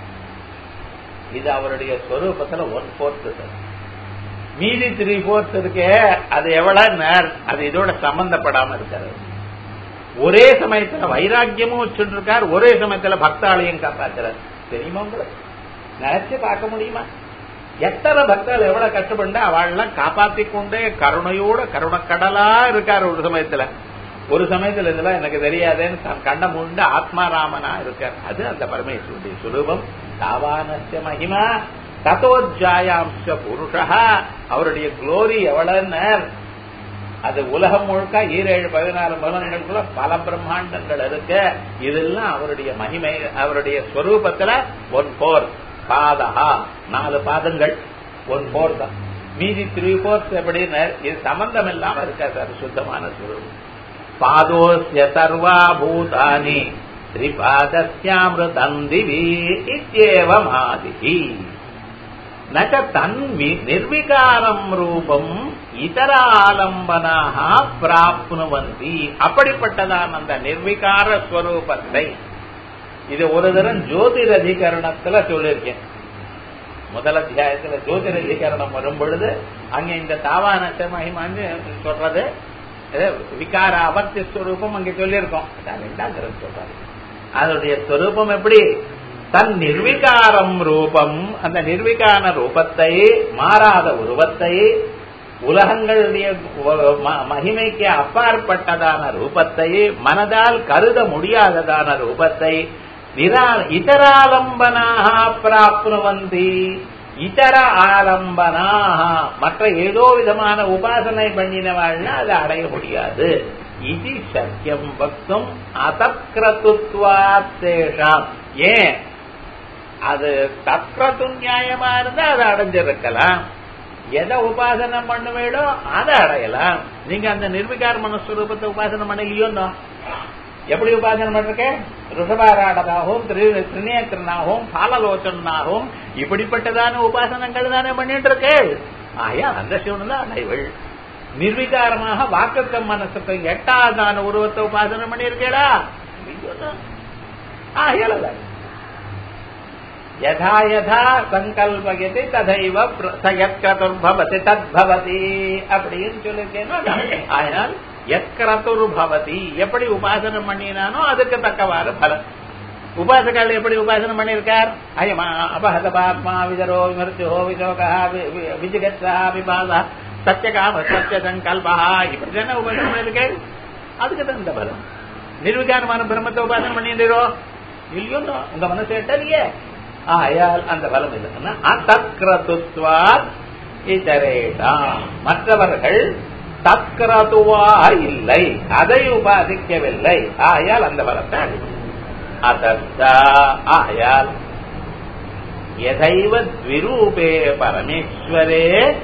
இது அவருடைய ஸ்வரூபத்துல ஒன் போர்த். மீதி த்ரீ போர்த் இருக்கே அது எவ்வளவு அது இதோட சம்பந்தப்படாம இருக்கிறது. ஒரே சமயத்துல வைராக்கியமும் வச்சுட்டு இருக்கார். ஒரே சமயத்துல பக்தாலயம் காப்பாற்றுறார். தெரியுமா உங்களுக்கு? நினைச்சு பார்க்க முடியுமா? எத்தனை பக்தர்கள் எவ்வளவு கஷ்டப்பட்டு அவள்லாம் காப்பாற்றி கொண்டே கருணையோட கருணக்கடலா இருக்காரு. ஒரு சமயத்துல ஒரு சமயத்துல இதெல்லாம் எனக்கு தெரியாதேன்னு கண்ட முண்டு ஆத்மாராமனா இருக்கார். அது அந்த பரமேஸ்வருடைய சுரூபம். தாவானஸ்ய மகிமா ததோஜாயாம்ச புருஷா, அவருடைய குளோரி எவ்வளவுன்னு அது உலகம் முழுக்க ஈரேழு பதினாறு பலன்களுக்குள்ள பல பிரம்மாண்டங்கள் இருக்கு. இதெல்லாம் அவருடைய மகிமை, அவருடைய ஸ்வரூபத்துல ஒன் போர் பாதகா, நாலு பாதங்கள் ஒன் போர் தான். மீதி த்ரீ போர்ஸ் எப்படின்னு இது சம்பந்தம் இல்லாம இருக்கா சார் சுத்தமான ஸ்வரூபம். பாதோஸ்ய சர்வா பூதானி திரிபாதஸ்யாமிருதம் திவி இத்யேவமாதிஹி நக தன்வி நிர்விகாரம் ரூபம் இதராலம்பனாக பிராப்னுவந்தி. அப்படிப்பட்டதான் அந்த நிர்விகார ஸ்வரூபத்தை இது ஒரு தரம் ஜோதிர் அதிகரணத்துல சொல்லியிருக்கேன். முதல் அத்தியாயத்துல ஜோதிர் அதிகரணம் வரும் பொழுது அங்க இந்த தாவானச மகிமான்னு சொல்றது விகார அவர்த்தி ஸ்வரூபம் அங்க சொல்லியிருக்கோம். ரெண்டாம் தரம் சொல்றாரு அதனுடைய ஸ்வரூபம் எப்படி, தன் நிர்விகாரம் ரூபம், அந்த நிர்விகார ரூபத்தை, மாறாத உருவத்தை, உலகங்களுடைய மகிமைக்கு அப்பாற்பட்டதான ரூபத்தை, மனதால் கருத முடியாததான ரூபத்தை இதராலம்பனாக பிராப்னுவந்தி. இதர ஆலம்பனாக மற்ற ஏதோ விதமான உபாசனை பண்ணினவாழ்னா அதை அடைய முடியாது. இது சத்தியம் வக்தும் அதக்ரதுத்வாத்தேஷாம். ஏன் அது தக்ரது நியாயமா இருந்தா அதை அடைஞ்சிருக்கலாம். எதை உபாசனை பண்ணுவேடோ அதை அடையலாம். நீங்க அந்த நிர்விகார மனஸ்வரூபத்தை உபாசனை பண்ணலையோ? எப்படி உபாசனை பண்றீங்க? ரிஷபாராடனாகவும் திரிநேத்திரனாகவும் பாலலோச்சனாகவும் இப்படிப்பட்டதான உபாசனங்கள் தானே பண்ணிட்டு இருக்கு. ஆயா அந்த சிவன் தான் அடைவள். நிர்விகாரமாக வாக்குக்கும் மனசுக்கும் எட்டாதான உருவத்தை உபாசனை பண்ணிருக்கேடா. ஆயலதான் யதா யதா சங்கல்பயதி ததைவ யத்க்ரதுர்பவதி தத்பவதி அப்படின்னு சொல்லிருக்கேனோ. ஆனால் யத்க்ரதுர்பவதி எப்படி உபாசனை பண்ணினானோ அதுக்கு தக்கவாறு பலன். உபாசகால் எப்படி உபாசனை பண்ணிருக்கார்? அயமா அபஹத பாத்மா விதரோ விமர்த்தியோ விசோகா விஜிகத்ரா விபாதா சத்தியகாம சத்திய சங்கல்பா இப்படி தானே உபாசனை பண்ணிருக்காரு. அதுக்கு தான் இந்த பலம். நிர்விகாரமான பிரம்மத்தை உபாசனை பண்ணிடுறோ இல்லையோ உங்க மனசு எட்டலையே. ஆயால் அந்த பலம் இல்லைன்னா அத்தக்ரதுத்வாத் இதரேஷாம், மற்றவர்கள் தக்ரதுவா இல்லை, அதை உபாசிக்கவில்லை. ஆயால் அந்த பலத்தை அதர்த்தா. ஆயால் எதைவ த்விரூபே பரமேஸ்வரே,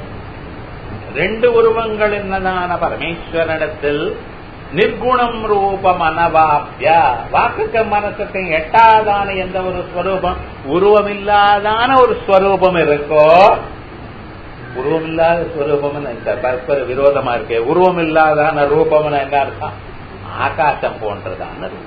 ரெண்டு உருவங்கள் என்னதான பரமேஸ்வரனிடத்தில் நிர்குணம் ரூபம் அனவாப்ய, வாக்குக்கு மனசுக்கு எட்டாதான எந்த ஒரு ஸ்வரூபம், உருவமில்லாதான ஒரு ஸ்வரூபம் இருக்கோ. உருவமில்லாத ஸ்வரூபம் பரஸ்பர விரோதமா இருக்கு. உருவம் இல்லாதான ரூபம் என்ன அர்த்தம்? ஆகாசம் போன்றதான ரூபம்.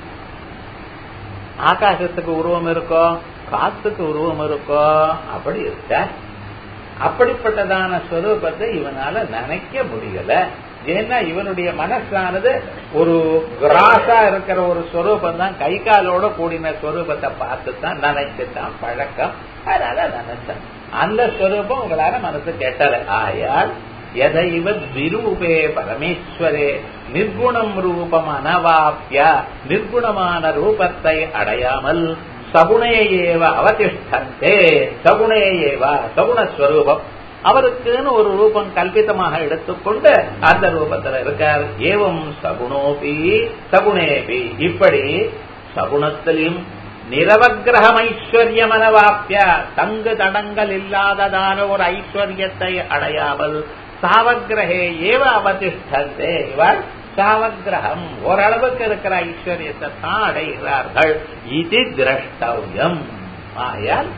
ஆகாசத்துக்கு உருவம் இருக்கோ, காத்துக்கு உருவம் இருக்கோ, அப்படி இருக்க. அப்படிப்பட்டதான ஸ்வரூபத்தை இவனால நினைக்க முடியல. ஏன்னா இவனுடைய மனசானது ஒரு கிராஸா இருக்கிற ஒரு ஸ்வரூபம் தான், கை காலோட கூடின ஸ்வரூபத்தை பார்த்து தான் நினைச்சுதான் பழக்கம். அதனால நினைச்சேன் அந்த ஸ்வரூபம் உங்களால மனசு கெட்டல. ஆயால் எதைவ விரூபே பரமேஸ்வரே நிர்குணம் ரூபம் அனவாப்ய, நிர்குணமான ரூபத்தை அடையாமல் சகுணேயேவ அவதிஷ்டந்தே. சகுணேயேவ சகுணஸ்வரூபம், அவருக்குன்னு ஒரு ரூபம் கல்பிதமாக எடுத்துக்கொண்டு அந்த ரூபத்தில் இருக்கார். ஏவம் சகுணோபி சகுணேபி, இப்படி சகுணத்திலும் நிரவக்கிரகம் ஐஸ்வர்யம் அனவாப்ய, தங்கு தடங்கள் இல்லாததான ஒரு ஐஸ்வர்யத்தை அடையாமல் சாவக்கிரகே ஏவ அவதிஷ்டந்தே. இவர் சாவக்கிரகம் ஓரளவுக்கு இருக்கிற ஐஸ்வர்யத்தை தான் அடைகிறார்கள். இது திரஷ்டவ்யம். ஆயால்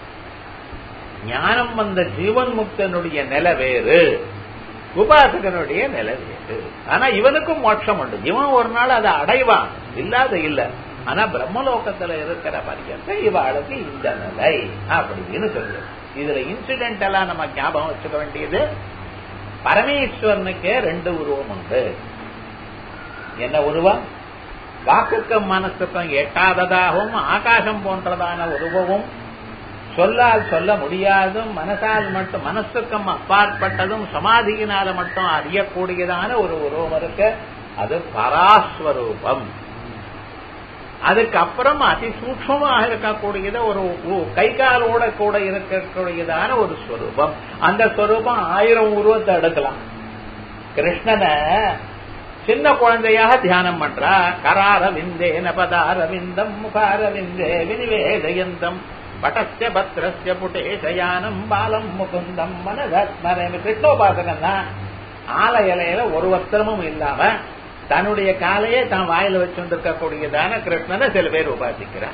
ஞானம் வந்த ஜீவன் முக்தனுடைய நிலை வேறு, உபாசகனுடைய நிலை வேறு. ஆனா இவனுக்கும் மோட்சம் உண்டு. இவன் ஒரு நாள் அதை அடைவான், இல்லாத இல்ல. ஆனா பிரம்மலோகத்துல இருக்கிற பரியத்தை இவாளுக்கு இந்த நிலை அப்படின்னு சொல்லு. இதுல இன்சிடென்ட் எல்லாம் நம்ம ஞாபகம் வச்சுக்க வேண்டியது, பரமேஸ்வரனுக்கே ரெண்டு உருவம் உண்டு. என்ன உருவம்? வாக்குக்கும் மனசுக்கும் எட்டாததாகவும் ஆகாசம் போன்றதான உருவமும், சொல்லால் சொல்ல முடியாதும், மனசால் மட்டும் மனசுக்கும் அப்பாற்பட்டதும், சமாதியினால மட்டும் அறியக்கூடியதான ஒரு உருவம் இருக்கு. அது பராஸ்வரூபம். அதுக்கப்புறம் அதிசூக்ஷமாக இருக்கக்கூடியத ஒரு கை காலோட கூட இருக்கக்கூடியதான ஒரு ஸ்வரூபம். அந்த ஸ்வரூபம் ஆயிரம் உருவத்தை எடுக்கலாம். கிருஷ்ணனை சின்ன குழந்தையாக தியானம் பண்றா. கராரவிந்தே நபதாரவிந்தம் முகாரவிந்தே வினிவேதயந்தம் பட்டஸ்ய பத்ரஸ்ய புட்டேசயானம் பாலம் முகுந்தம் மனதஸ்மரேமி. கிருஷ்ணோபாசகம் தான். ஆல இலையில ஒரு வஸ்திரமும் இல்லாம தன்னுடைய காலையே தான் வாயில வச்சுருக்கக்கூடியதான கிருஷ்ணனை சில பேர் உபாசிக்கிறார்.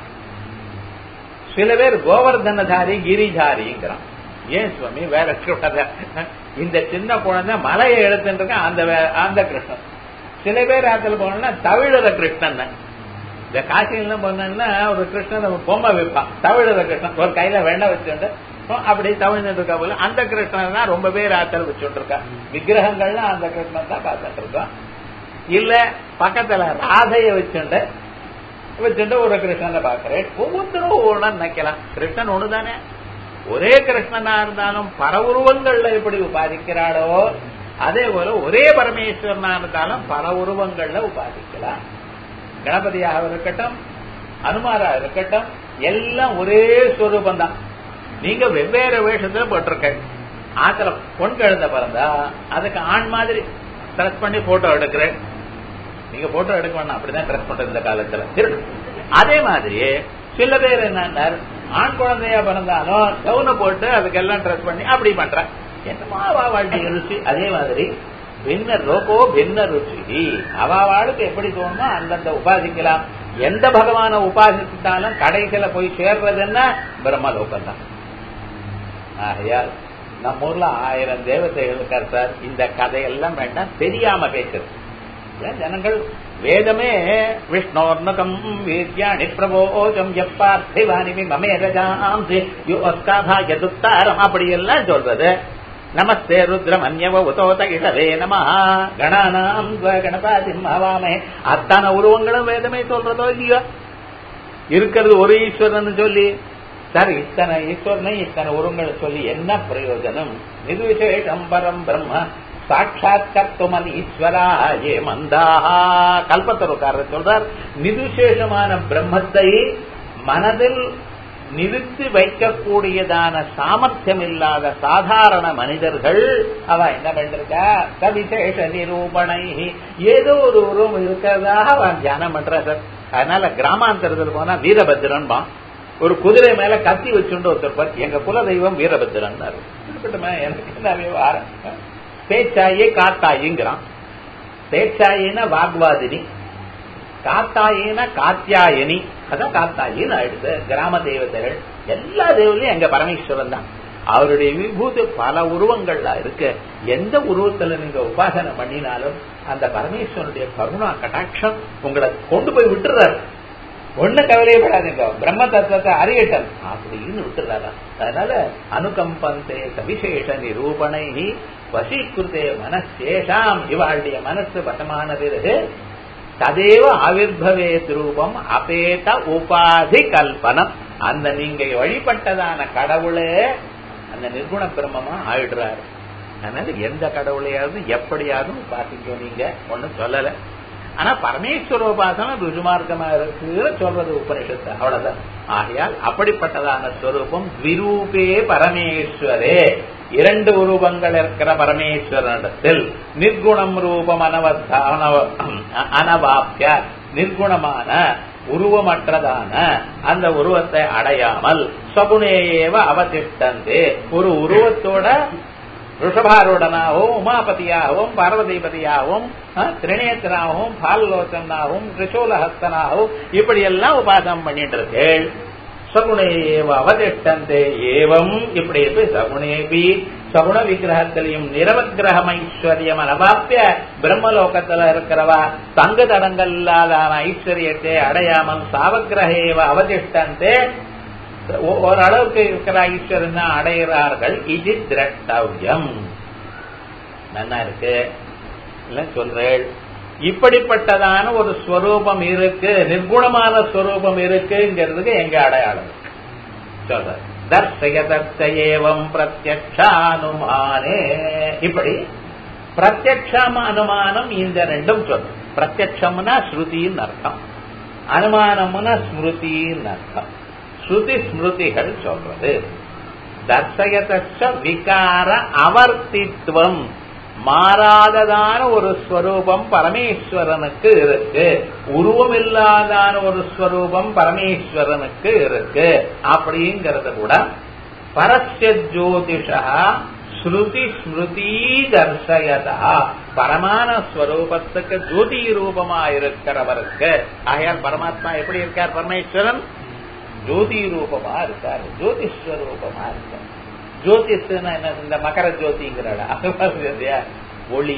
சில பேர் கோவர்தனதாரி கிரிதாரிங்கிறான். ஏன் சுவாமி வேற இந்த சின்ன குழந்தை மலையை எடுத்துருக்க அந்த அந்த கிருஷ்ணன். சில பேர் ஆத்துல போனா தவிழத கிருஷ்ணன். இந்த காசிலாம் போனா ஒரு கிருஷ்ணன் பொம்மை வைப்பான். தவிழத கிருஷ்ணன் ஒரு கையில வெண்ண வச்சுட்டு அப்படி தவிழ்ந்துட்டு இருக்கா போல அந்த கிருஷ்ணன் தான் ரொம்ப பேர் ஆத்தல் வச்சுட்டு இருக்கா. விக்கிரகங்கள்லாம் அந்த கிருஷ்ணன் தான் பார்த்துட்டு இருக்கோம். இல்ல பக்கத்துல ராதைய வச்சுட்டு வச்சுட்டு ஒரு கிருஷ்ணனை பாக்குறேன். ஒவ்வொருத்தரும் ஒவ்வொன்னு நினைக்கலாம். கிருஷ்ணன் ஒண்ணுதானே. ஒரே கிருஷ்ணனா இருந்தாலும் பல உருவங்கள்ல எப்படி உபாதிக்கிறாளோ அதே போல ஒரே பரமேஸ்வரனா இருந்தாலும் பல உருவங்கள்ல உபாதிக்கலாம். கணபதியாக இருக்கட்டும், அனுமாரா இருக்கட்டும், எல்லாம் ஒரே ஸ்வரூபம் தான். நீங்க வெவ்வேறு வேஷத்துல போட்டிருக்க. ஆத்துல பொன் கழுத பிறந்தா அதுக்கு ஆண் மாதிரி ட்ரெஸ் பண்ணி போட்டோ எடுக்கிறேன். நீங்க போட்டோ எடுக்க வேணாம், அப்படிதான் ட்ரெஸ் பண்றது இந்த காலத்துல இருக்கு. அதே மாதிரி சில பேர் என்ன ஆண் குழந்தையா பிறந்தாலும் கவுன போட்டு அதுக்கெல்லாம் ட்ரெஸ் பண்ணி அப்படி பண்ற. என்னமா வாழ்க்கை ருச்சி. அதே மாதிரி பின்ன லோகோ பின்ன ருச்சி. அவாவாளுக்கு எப்படி தோணுமோ அந்தந்த உபாசிக்கலாம். எந்த பகவான உபாசித்தாலும் கடைசியில போய் சேர்றதுன்னா பிரம்மலோகம் தான். ஆகையால் நம்ம ஊர்ல ஆயிரம் தேவதைகள் இருக்கார் சார். இந்த கதையெல்லாம் வேண்டாம், தெரியாம பேசுறது. ஜனங்கள் வேதமே விஷ்ணோர்ணகம் வீர்யாணி பிரபோஜம் எப்பார்த்திவானிமி மமேரஜாம் எதுத்தாரம் அப்படி எல்லாம் சொல்றது. நமஸ்தே ருத்ரம் அந்யவ உதோத இடவே நம கணானாம் கணபாதிம் அவாமே. அத்தனை உருவங்களும் வேதமே சொல்றதோ இல்லையோ. இருக்கிறது ஒரு ஈஸ்வரன் சொல்லி சார் இத்தனை ஈஸ்வரனை இத்தனை உருவங்களை சொல்லி என்ன பிரயோஜனம்? நிர்விசேஷம் பரம் பிரம்ம சாட்சாத் கர்த்துமன் ஈஸ்வரா ஏ மந்தாஹா. கல்பத்தருக்காரர் சொல்றார், நிர்விசேஷமான பிரம்மத்தை மனதில் நிறுத்தி வைக்கக்கூடியதான சாமர்த்தியம் இல்லாத சாதாரண மனிதர்கள் அவ என்ன பண்றா சவிசேஷ நிரூபணை. ஏதோ ஒரு உருவம் இருக்கிறதாக அவன் தியானம் பண்ற சார். அதனால கிராமாந்தரத்தில் போனா வீரபத்ரன் ஒரு குதிரை மேல கத்தி வச்சுட்டு ஒருத்தர் எங்க குல தெய்வம் வீரபத்ரன் இருக்கட்டுமே. எனக்கு என்ன விவகாரம்? பேச்சாயே காத்தாயிங்கிறான். பேச்சாயினா வாக்வாதினி, காத்தாயினா காத்தியாயனி. அதான் காத்தாயின்னு ஆயிடுது. கிராம தேவதைகள் எல்லா தேவதையும் எங்க பரமேஸ்வரன் தான். அவருடைய விபூதி பல உருவங்கள்ல இருக்கு. எந்த உருவத்துல நீங்க உபாசனை பண்ணினாலும் அந்த பரமேஸ்வரனுடைய கருணா கடாட்சம் உங்களை கொண்டு போய் விட்டுறாரு. ஒண்ணு கவலையப்படாதுங்க, பிரம்ம தத்துவத்தை அறியட்டம் அப்படின்னு விட்டுறாரா. அதனால அனுகம்பந்தே சவிசேஷ நிரூபணை வசீகிருத்தே மனசேஷாம். இவாளுடைய மனசு வசமான பிறகு ததேவ ஆவிர்பவே ரூபம் அபேத உபாதி கல்பனம். அந்த நீங்க வழிபட்டதான கடவுளே அந்த நிர்குண பிரம்மமா ஆயிடுறாரு. அதனால எந்த கடவுளையாவது எப்படியாவது உபாசிக்கும் நீங்க ஒண்ணு சொல்லல. ஆனா பரமேஸ்வர உபாசனை ருஜுமார்க்கமா இருக்குன்னு சொல்றது உபனிஷத்து, அவ்வளவுதான். ஆகையால் அப்படிப்பட்டதான ஸ்வரூபம் த்விரூபே பரமேஸ்வரே. இரண்டு உருவங்கள் இருக்கிற பரமேஸ்வரனிடத்தில் நிர்குணம் ரூபம் அனவத்தா அனவாப்பிய நிர்குணமான உருவமற்றதான அந்த உருவத்தை அடையாமல் சகுணேயேவ அவதிஷ்டந்தே. ஒரு உருவத்தோட ரிஷபாரூடனாகவும் உமாபதியாகவும் பார்வதிபதியாகவும் திரிநேத்திராகவும் பால்லோச்சனாகவும் திரிசூலஹஸ்தனாகவும் இப்படி எல்லாம் உபாசனம் பண்ணிட்டு இருக்கேள். சகுணேவ அவதிஷ்டந்தே ஏவம். இப்படி இருக்கு சகுணேபி சகுண விக்கிரகத்திலையும் நிரவக்கிரகம் ஐஸ்வர்யம் அனவாப்பிய பிரம்மலோகத்துல இருக்கிறவா தங்க தடங்கள் இல்லாதான ஐஸ்வர்யத்தை அடையாமல் சாவக்கிரகேவ அவதிஷ்டந்தே ஓரளவுக்கு இருக்கிற ஈஸ்வரன் அடைகிறார்கள். இது திரஷ்டவ்யம். நல்லா இருக்கு இல்ல சொல்றேன். இப்படிப்பட்டதான ஒரு ஸ்வரூபம் இருக்கு, நிர்குணமான ஸ்வரூபம் இருக்குங்கிறதுக்கு எங்க அடையாளம் சொல்ற. தர்சய தர்சயேவம் பிரத்யக்ஷானுமானே. இப்படி பிரத்யக்ஷம் அனுமானம் இந்த ரெண்டும் சொல்ற. பிரத்யக்ஷம்னா ஸ்ருதின்னு அர்த்தம், அனுமானம்னா ஸ்மிருதின்னு அர்த்தம். ஸ்ருதி ஸ்மிருதிகள் சொல்றது. தர்சயதச்ச விகார அவர்த்தித்வம், மாறாததான ஒரு ஸ்வரூபம் பரமேஸ்வரனுக்கு இருக்கு, உருவம் இல்லாதான ஒரு ஸ்வரூபம் பரமேஸ்வரனுக்கு இருக்கு அப்படிங்கறது கூட பரஸ்ய ஜோதிஷா ஸ்ருதி ஸ்மிருதி தர்சயதா, பரமான ஸ்வரூபத்துக்கு ஜோதி ரூபமா இருக்கிறவருக்கு. ஆகையால் பரமாத்மா எப்படி இருக்கார்? பரமேஸ்வரன் ஜோதி ரூபமா இருக்காரு, ஜோதிஸ்வரூபமா இருக்காரு. ஜோதிஷ் என்ன? இந்த மகர ஜோதிங்கிறாள் ஒளி,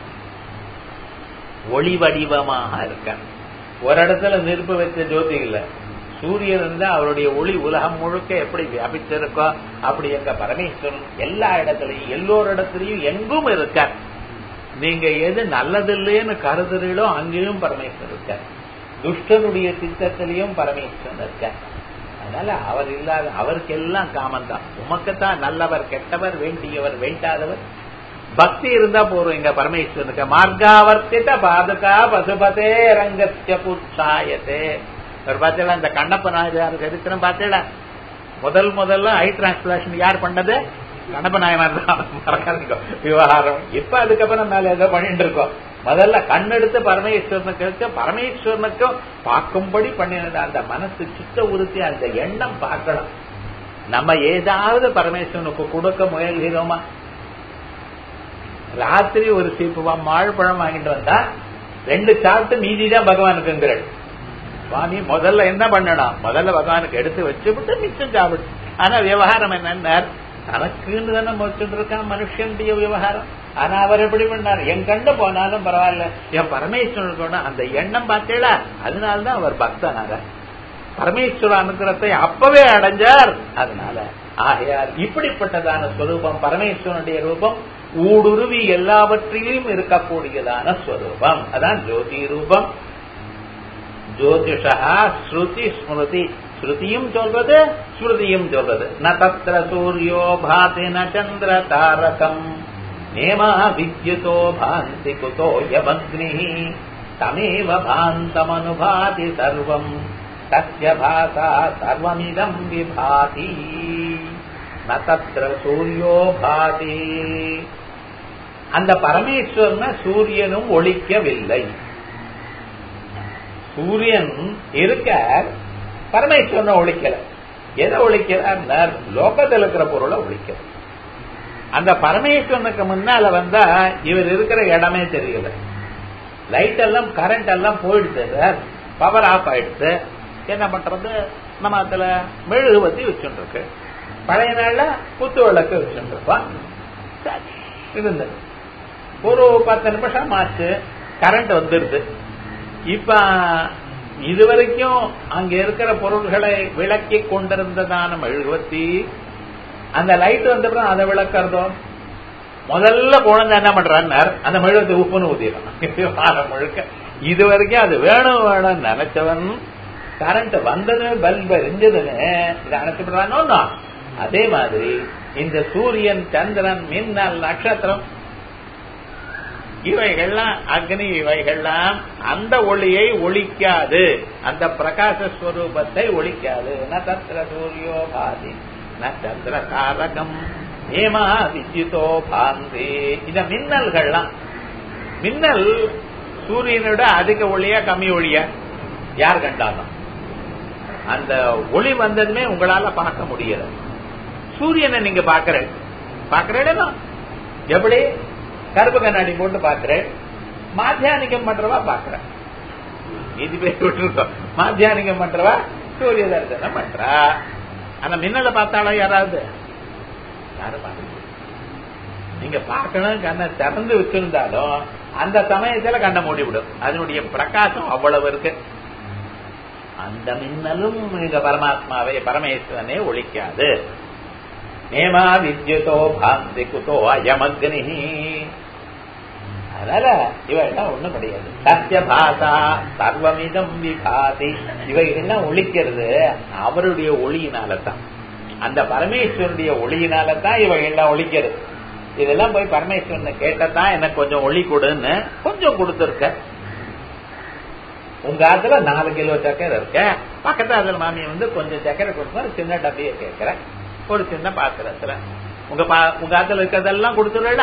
ஒளி வடிவமாக இருக்க. ஒரு இடத்துல நெருப்பு வச்ச ஜோதி இல்ல, சூரியன் இருந்தா அவருடைய ஒளி உலகம் முழுக்க எப்படி வியாபிச்சிருக்கோ அப்படி எங்க பரமேஸ்வரன் எல்லா இடத்துலயும் எல்லோரு இடத்துலயும் எங்கும் இருக்க. நீங்க எது நல்லதில்லைன்னு கருதுறீங்களோ அங்கேயும் பரமேஸ்வரன் இருக்க, துஷ்டனுடைய சித்தத்திலையும் பரமேஸ்வரன் இருக்க. அதனால அவர் இல்லாத அவருக்கு எல்லாம் காமன் தான். உமக்குத்தான் நல்லவர் கெட்டவர் வேண்டியவர் வேண்டாதவர் பக்தி இருந்தா போறோம் எங்க பரமேஸ்வரனுக்கு. மார்காவர்த்தித பாதுகா பசுபதே ரங்கஸ்ய புட்சாயத்தே. பார்த்தீங்களா இந்த கண்ணப்ப நாயனார் சரித்திரம் பார்த்தீங்களா? முதல் முதல்ல ஐ டிரான்ஸ்பிளேஷன் யார் பண்ணது? கண்ணப்ப நாயனார் தான். மறக்காதீங்க விவகாரம். இப்ப அதுக்கப்புறம் மேல ஏதோ பண்ணிட்டு இருக்கோம். முதல்ல கண்ணெடுத்து பரமேஸ்வரனுக்கு பரமேஸ்வரனுக்கும் பார்க்கும்படி பண்ணினது அந்த மனசு சித்த உறுத்தி அந்த எண்ணம் பார்க்கணும். நம்ம ஏதாவது பரமேஸ்வரனுக்கு கொடுக்க முயல்கிறோமா? ராத்திரி ஒரு சீப்பு மாழ்பழம் வாங்கிட்டு வந்தா ரெண்டு சாப்பிட்டு மீதிதான் பகவானுக்குங்கிறாள். சுவாமி முதல்ல என்ன பண்ணணும்? முதல்ல பகவானுக்கு எடுத்து வச்சுவிட்டு மிச்சம் சாப்பிடு. ஆனா விவகாரம் என்னன்னா தனக்குன்னு தானே முடிச்சுட்டு இருக்கான் மனுஷனுடைய விவகாரம். ஆனா அவர் எப்படி பண்ணார்? என் கண்டு போனாலும் பரவாயில்ல, என் பரமேஸ்வரனுக்கு அந்த எண்ணம் பார்த்தேடா, அதனால்தான் அவர் பக்தனாக பரமேஸ்வர அனுகிரகத்தை அப்பவே அடைஞ்சார். அதனால ஆகையால் இப்படிப்பட்டதான ஸ்வரூபம் பரமேஸ்வரனுடைய ரூபம் ஊடுருவி எல்லாவற்றிலும் இருக்கக்கூடியதான ஸ்வரூபம். அதான் ஜோதி ரூபம். ஜோதிஷா ஸ்ருதி ஸ்மிருதி, ஸ்ருதியும் சொல்றது ஸ்மிருதியும் சொல்றது. ந தத்ர சூரியோ பாதி ந சந்திர தாரகம் நேமா வித்யுதோ பாந்தி குதோ யமக்னிஹி தமேவ பாந்தமனுபாதி சர்வம் தஸ்ய பாசா சர்வமிதம் விபாதி. ந தத்ர சூரியோ பாதி, அந்த பரமேஸ்வரனை சூரியனும் ஒழிக்கவில்லை. சூரியன் இருக்க பரமேஸ்வரனை ஒழிக்கல. எதை ஒழிக்கிறார்? லோகத்தில் இருக்கிற பொருளை ஒழிக்கல. அந்த பரமேஸ்வரனுக்கு முன்னால வந்தா இவர் இருக்கிற இடமே தெரியல. லைட் எல்லாம் கரண்ட் எல்லாம் போயிடுச்சு, பவர் ஆஃப் ஆயிடுச்சு. என்ன பண்றது? நம்ம அதுல மெழுகுவத்தி வச்சுட்டு இருக்கு. பழைய நாள்ல குத்து விளக்கு வச்சுட்டு இருப்போம். இருந்தது ஒரு பத்து நிமிஷம் ஆச்சு, கரண்ட் வந்துடுது. இப்ப இதுவரைக்கும் அங்க இருக்கிற பொருள்களை விளக்கி கொண்டிருந்ததான மெழுகுவத்தி அந்த லைட் வந்தப்பறம் அதை விளக்கிறதோ முதல்ல குழந்தை என்ன பண்றான்னு அந்த மெழுகுவத்தி உப்புன்னு ஊதிடும் முழுக்க. இது வரைக்கும் அது வேணும் வேணும் நினைச்சவன் கரண்ட் வந்தது பல்பு எரிஞ்சதுன்னு இதை அணைச்சுடுறானோ. அதே மாதிரி இந்த சூரியன் சந்திரன் மின்னல் நட்சத்திரம் இவைகள்லாம் அக்னி இவைகள்லாம் அந்த ஒளியை ஒழிக்காது, அந்த பிரகாசஸ்வரூபத்தை ஒழிக்காது. ந தத்ர சூரியோ பாதி ந சந்திர தாரகம் நேமா வித்யுதோ பாந்தி. இந்த மின்னல்கள்லாம், மின்னல் சூரியனோட அதிக ஒளியா கம்மி ஒளியா யார் கண்டாலும் அந்த ஒளி வந்ததுமே உங்களால பார்க்க முடியல. சூரியனை நீங்க பாக்குற பாக்குறேன்னா எப்படி? கருப்பு கண்ணாடி போட்டு பாக்குறேன். மாத்தியானிகம் பண்றவா பாக்குறேன். இது பேர் விட்டுருக்கோம். மாத்தியானிகம் பண்றவா சூரிய தரிசனம் பண்றா. ஆனா மின்னல பார்த்தாலும் யாராவது யாரும் பார்க்க, நீங்க பார்க்கணும் கண்ணை திறந்து வச்சிருந்தாலும் அந்த சமயத்துல கண்ணை மூடிவிடும். அதனுடைய பிரகாசம் அவ்வளவு இருக்கு. அந்த மின்னலும் நீங்க பரமாத்மாவை பரமேஸ்வரனே ஒழிக்காது. நேமா வித்யுதோ பாந்தி குதோ அயமக்னி. அதனால இவைகள்லாம் ஒண்ணும் கிடையாது. சத்திய பாசா சர்வமிதம் விபாதி. இவைகள்லாம் ஒழிக்கிறது அவருடைய ஒளியினாலதான், அந்த பரமேஸ்வரனுடைய ஒளியினாலதான் இவைகள்லாம் ஒழிக்கிறது. இதெல்லாம் போய் பரமேஸ்வரனை கேட்டதான் எனக்கு கொஞ்சம் ஒளி கொடுன்னு கொஞ்சம் கொடுத்துருக்க. உங்க ஆத்துல நாலு கிலோ சக்கரை இருக்க, பக்கத்து ஆத்துல மாமியை வந்து கொஞ்சம் சக்கரை கொடுப்போம், சின்ன டப்பையை கேட்கிறேன் ஒரு சின்ன பாத்திரத்துல. உங்க உங்க ஆத்துல இருக்கிறதெல்லாம் கொடுத்துடா,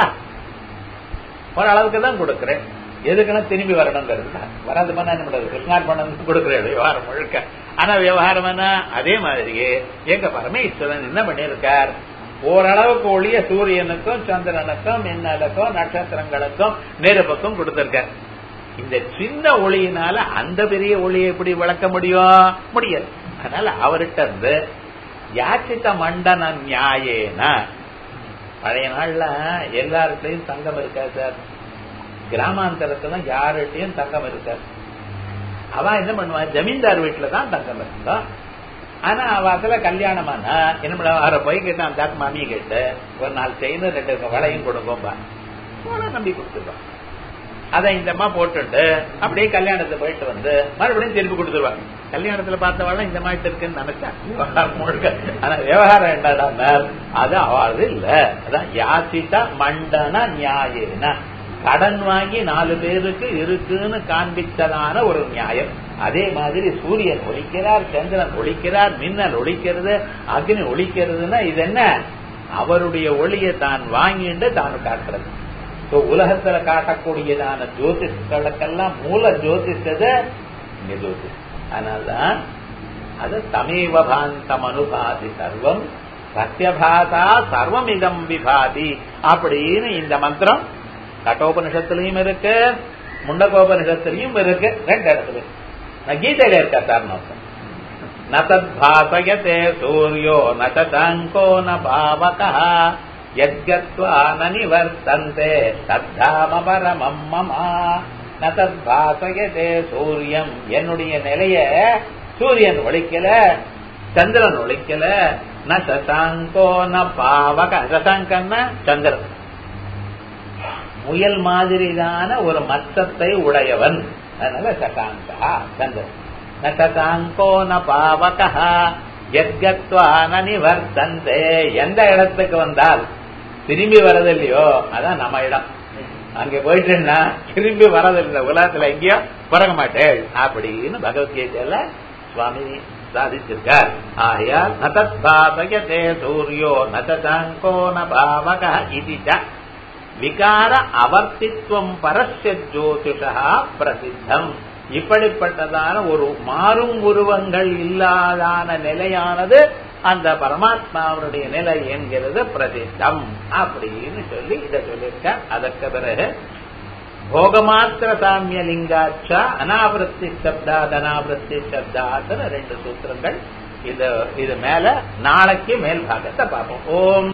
ஓரளவுக்கு தான் கொடுக்குறேன். எதுக்குன்னா திரும்பி வரணுங்கிறது வராது பண்ண என்ன பண்றது, கிருஷ்ணார் பண்ண கொடுக்குறேன் விவகாரம் முழுக்க. ஆனா விவகாரம் என்ன, அதே மாதிரியே எங்க பரமேஸ்வரன் என்ன பண்ணிருக்கார், ஓரளவுக்கு ஒளிய சூரியனுக்கும் சந்திரனுக்கும் மின்னலுக்கும் நட்சத்திரங்களுக்கும் நெருப்புக்கும் கொடுத்திருக்கார். இந்த சின்ன ஒளியினால அந்த பெரிய ஒளியை எப்படி விளக்க முடியும், முடியாது. அதனால அவர்கிட்ட இருந்து யாச்சித்த மண்டன நியாயேன, பழைய நாள்ல எல்லார்கிட்டையும் தங்கம் இருக்காது சார், கிராமாந்தரத்துல யார்கிட்டையும் தங்கம் இருக்காது. அவன் என்ன பண்ணுவான், ஜமீன்தார் வீட்டுலதான் தங்கம் இருக்கும். ஆனா அவத்துல கல்யாணமானா என்ன பண்ண, அவரை போய் கேட்டான் தாக்கு மாமியை கேட்டு ஒரு நாலு செயின் ரெண்டு வளையும் கொடுங்கோம்பா, நம்பி கொடுத்துருவான். அதை இந்த அம்மா போட்டுட்டு அப்படியே கல்யாணத்தை போயிட்டு வந்து மறுபடியும் திருப்பி கொடுத்துருவாங்க. கல்யாணத்துல பார்த்தவாள் இந்த மாதிரி இருக்குன்னு நினைச்சான் முழுக்க. ஆனா விவகாரம் என்னடா அது அவாது இல்ல. அதான் யாசிதா மண்டன நியாயேன, கடன் வாங்கி நாலு பேருக்கு இருக்குன்னு காண்பித்ததான ஒரு நியாயம். அதே மாதிரி சூரியன் ஒழிக்கிறார், சந்திரன் ஒழிக்கிறார், மின்னல் ஒழிக்கிறது, அக்னி ஒழிக்கிறதுன்னா இது என்ன, அவருடைய ஒளியை தான் வாங்கிட்டு தான் காட்டுறது. உலகத்துல காட்டக்கூடியதான ஜோதிஷங்களுக்கெல்லாம் மூல ஜோதிஷது இங்க ஜோதிஷ். அதனால்தான் அது தமேவ பாந்தம் அனுபாதி சர்வம் சத்யபாதா சர்வம் இதம் விபாதி அப்படின்னு இந்த மந்திரம் கட்டோபனிஷத்திலையும் இருக்கு, முண்டகோபனிஷத்திலையும் இருக்கு, ரெண்டு இடத்துல. கீதையில இருக்கா சார் நோக்கம், நதத் பாசயதே சூரியோ நதங்கோ ந பாவகா யத்கத்வா ந நிவர்த்தந்தே தத்தாம பரமம் மமா. நதத் பாசயதே சூரியம், என்னுடைய நிலைய சூரியன் ஒழிக்கல, சந்திரன் ஒழிக்கல, ந சசாங்கோ ந பாவக, சசாங்கன்னா சந்திரன் முயல் மாதிரிதான ஒரு மச்சத்தை உடையவன், அதனால சசாங்கா சந்திரன். ந சசாங்கோ ந பாவக யத்கத்வா ந நிவர்த்தந்தே, எந்த இடத்துக்கு வந்தால் திரும்பி வரதில்லையோ அதான் நம்ம இடம். அங்க போயிட்டுன்னா திரும்பி வரதில்லை, உலகத்துல எங்கேயோ பிறக மாட்டேன் அப்படின்னு பகவத்கீதையில சுவாமி சாதிச்சிருக்கார். ஆகையால் நதத் பாசயதே சூரியோ நதங்கோ ந பாவக இதிச்ச விகார அவர்த்தித்வம் பரஸ்ய ஜோதிஷா பிரசித்தம். இப்படிப்பட்டதான ஒரு மாறும் உருவங்கள் இல்லாதான நிலையானது அந்த பரமாத்மாவுடைய நிலை என்கிறது பிரசித்தம் அப்படின்னு சொல்லி இதை சொல்லியிருக்க. அதற்கு பிறகு போகமாத்திர சாமிய லிங்காச்சா அனாவிருத்தி சப்தாத் அனாவிருத்தி சப்தாத் ரெண்டு சூத்திரங்கள். இது இது மேல நாளைக்கு மேல் பாகத்தை பார்ப்போம். ஓம்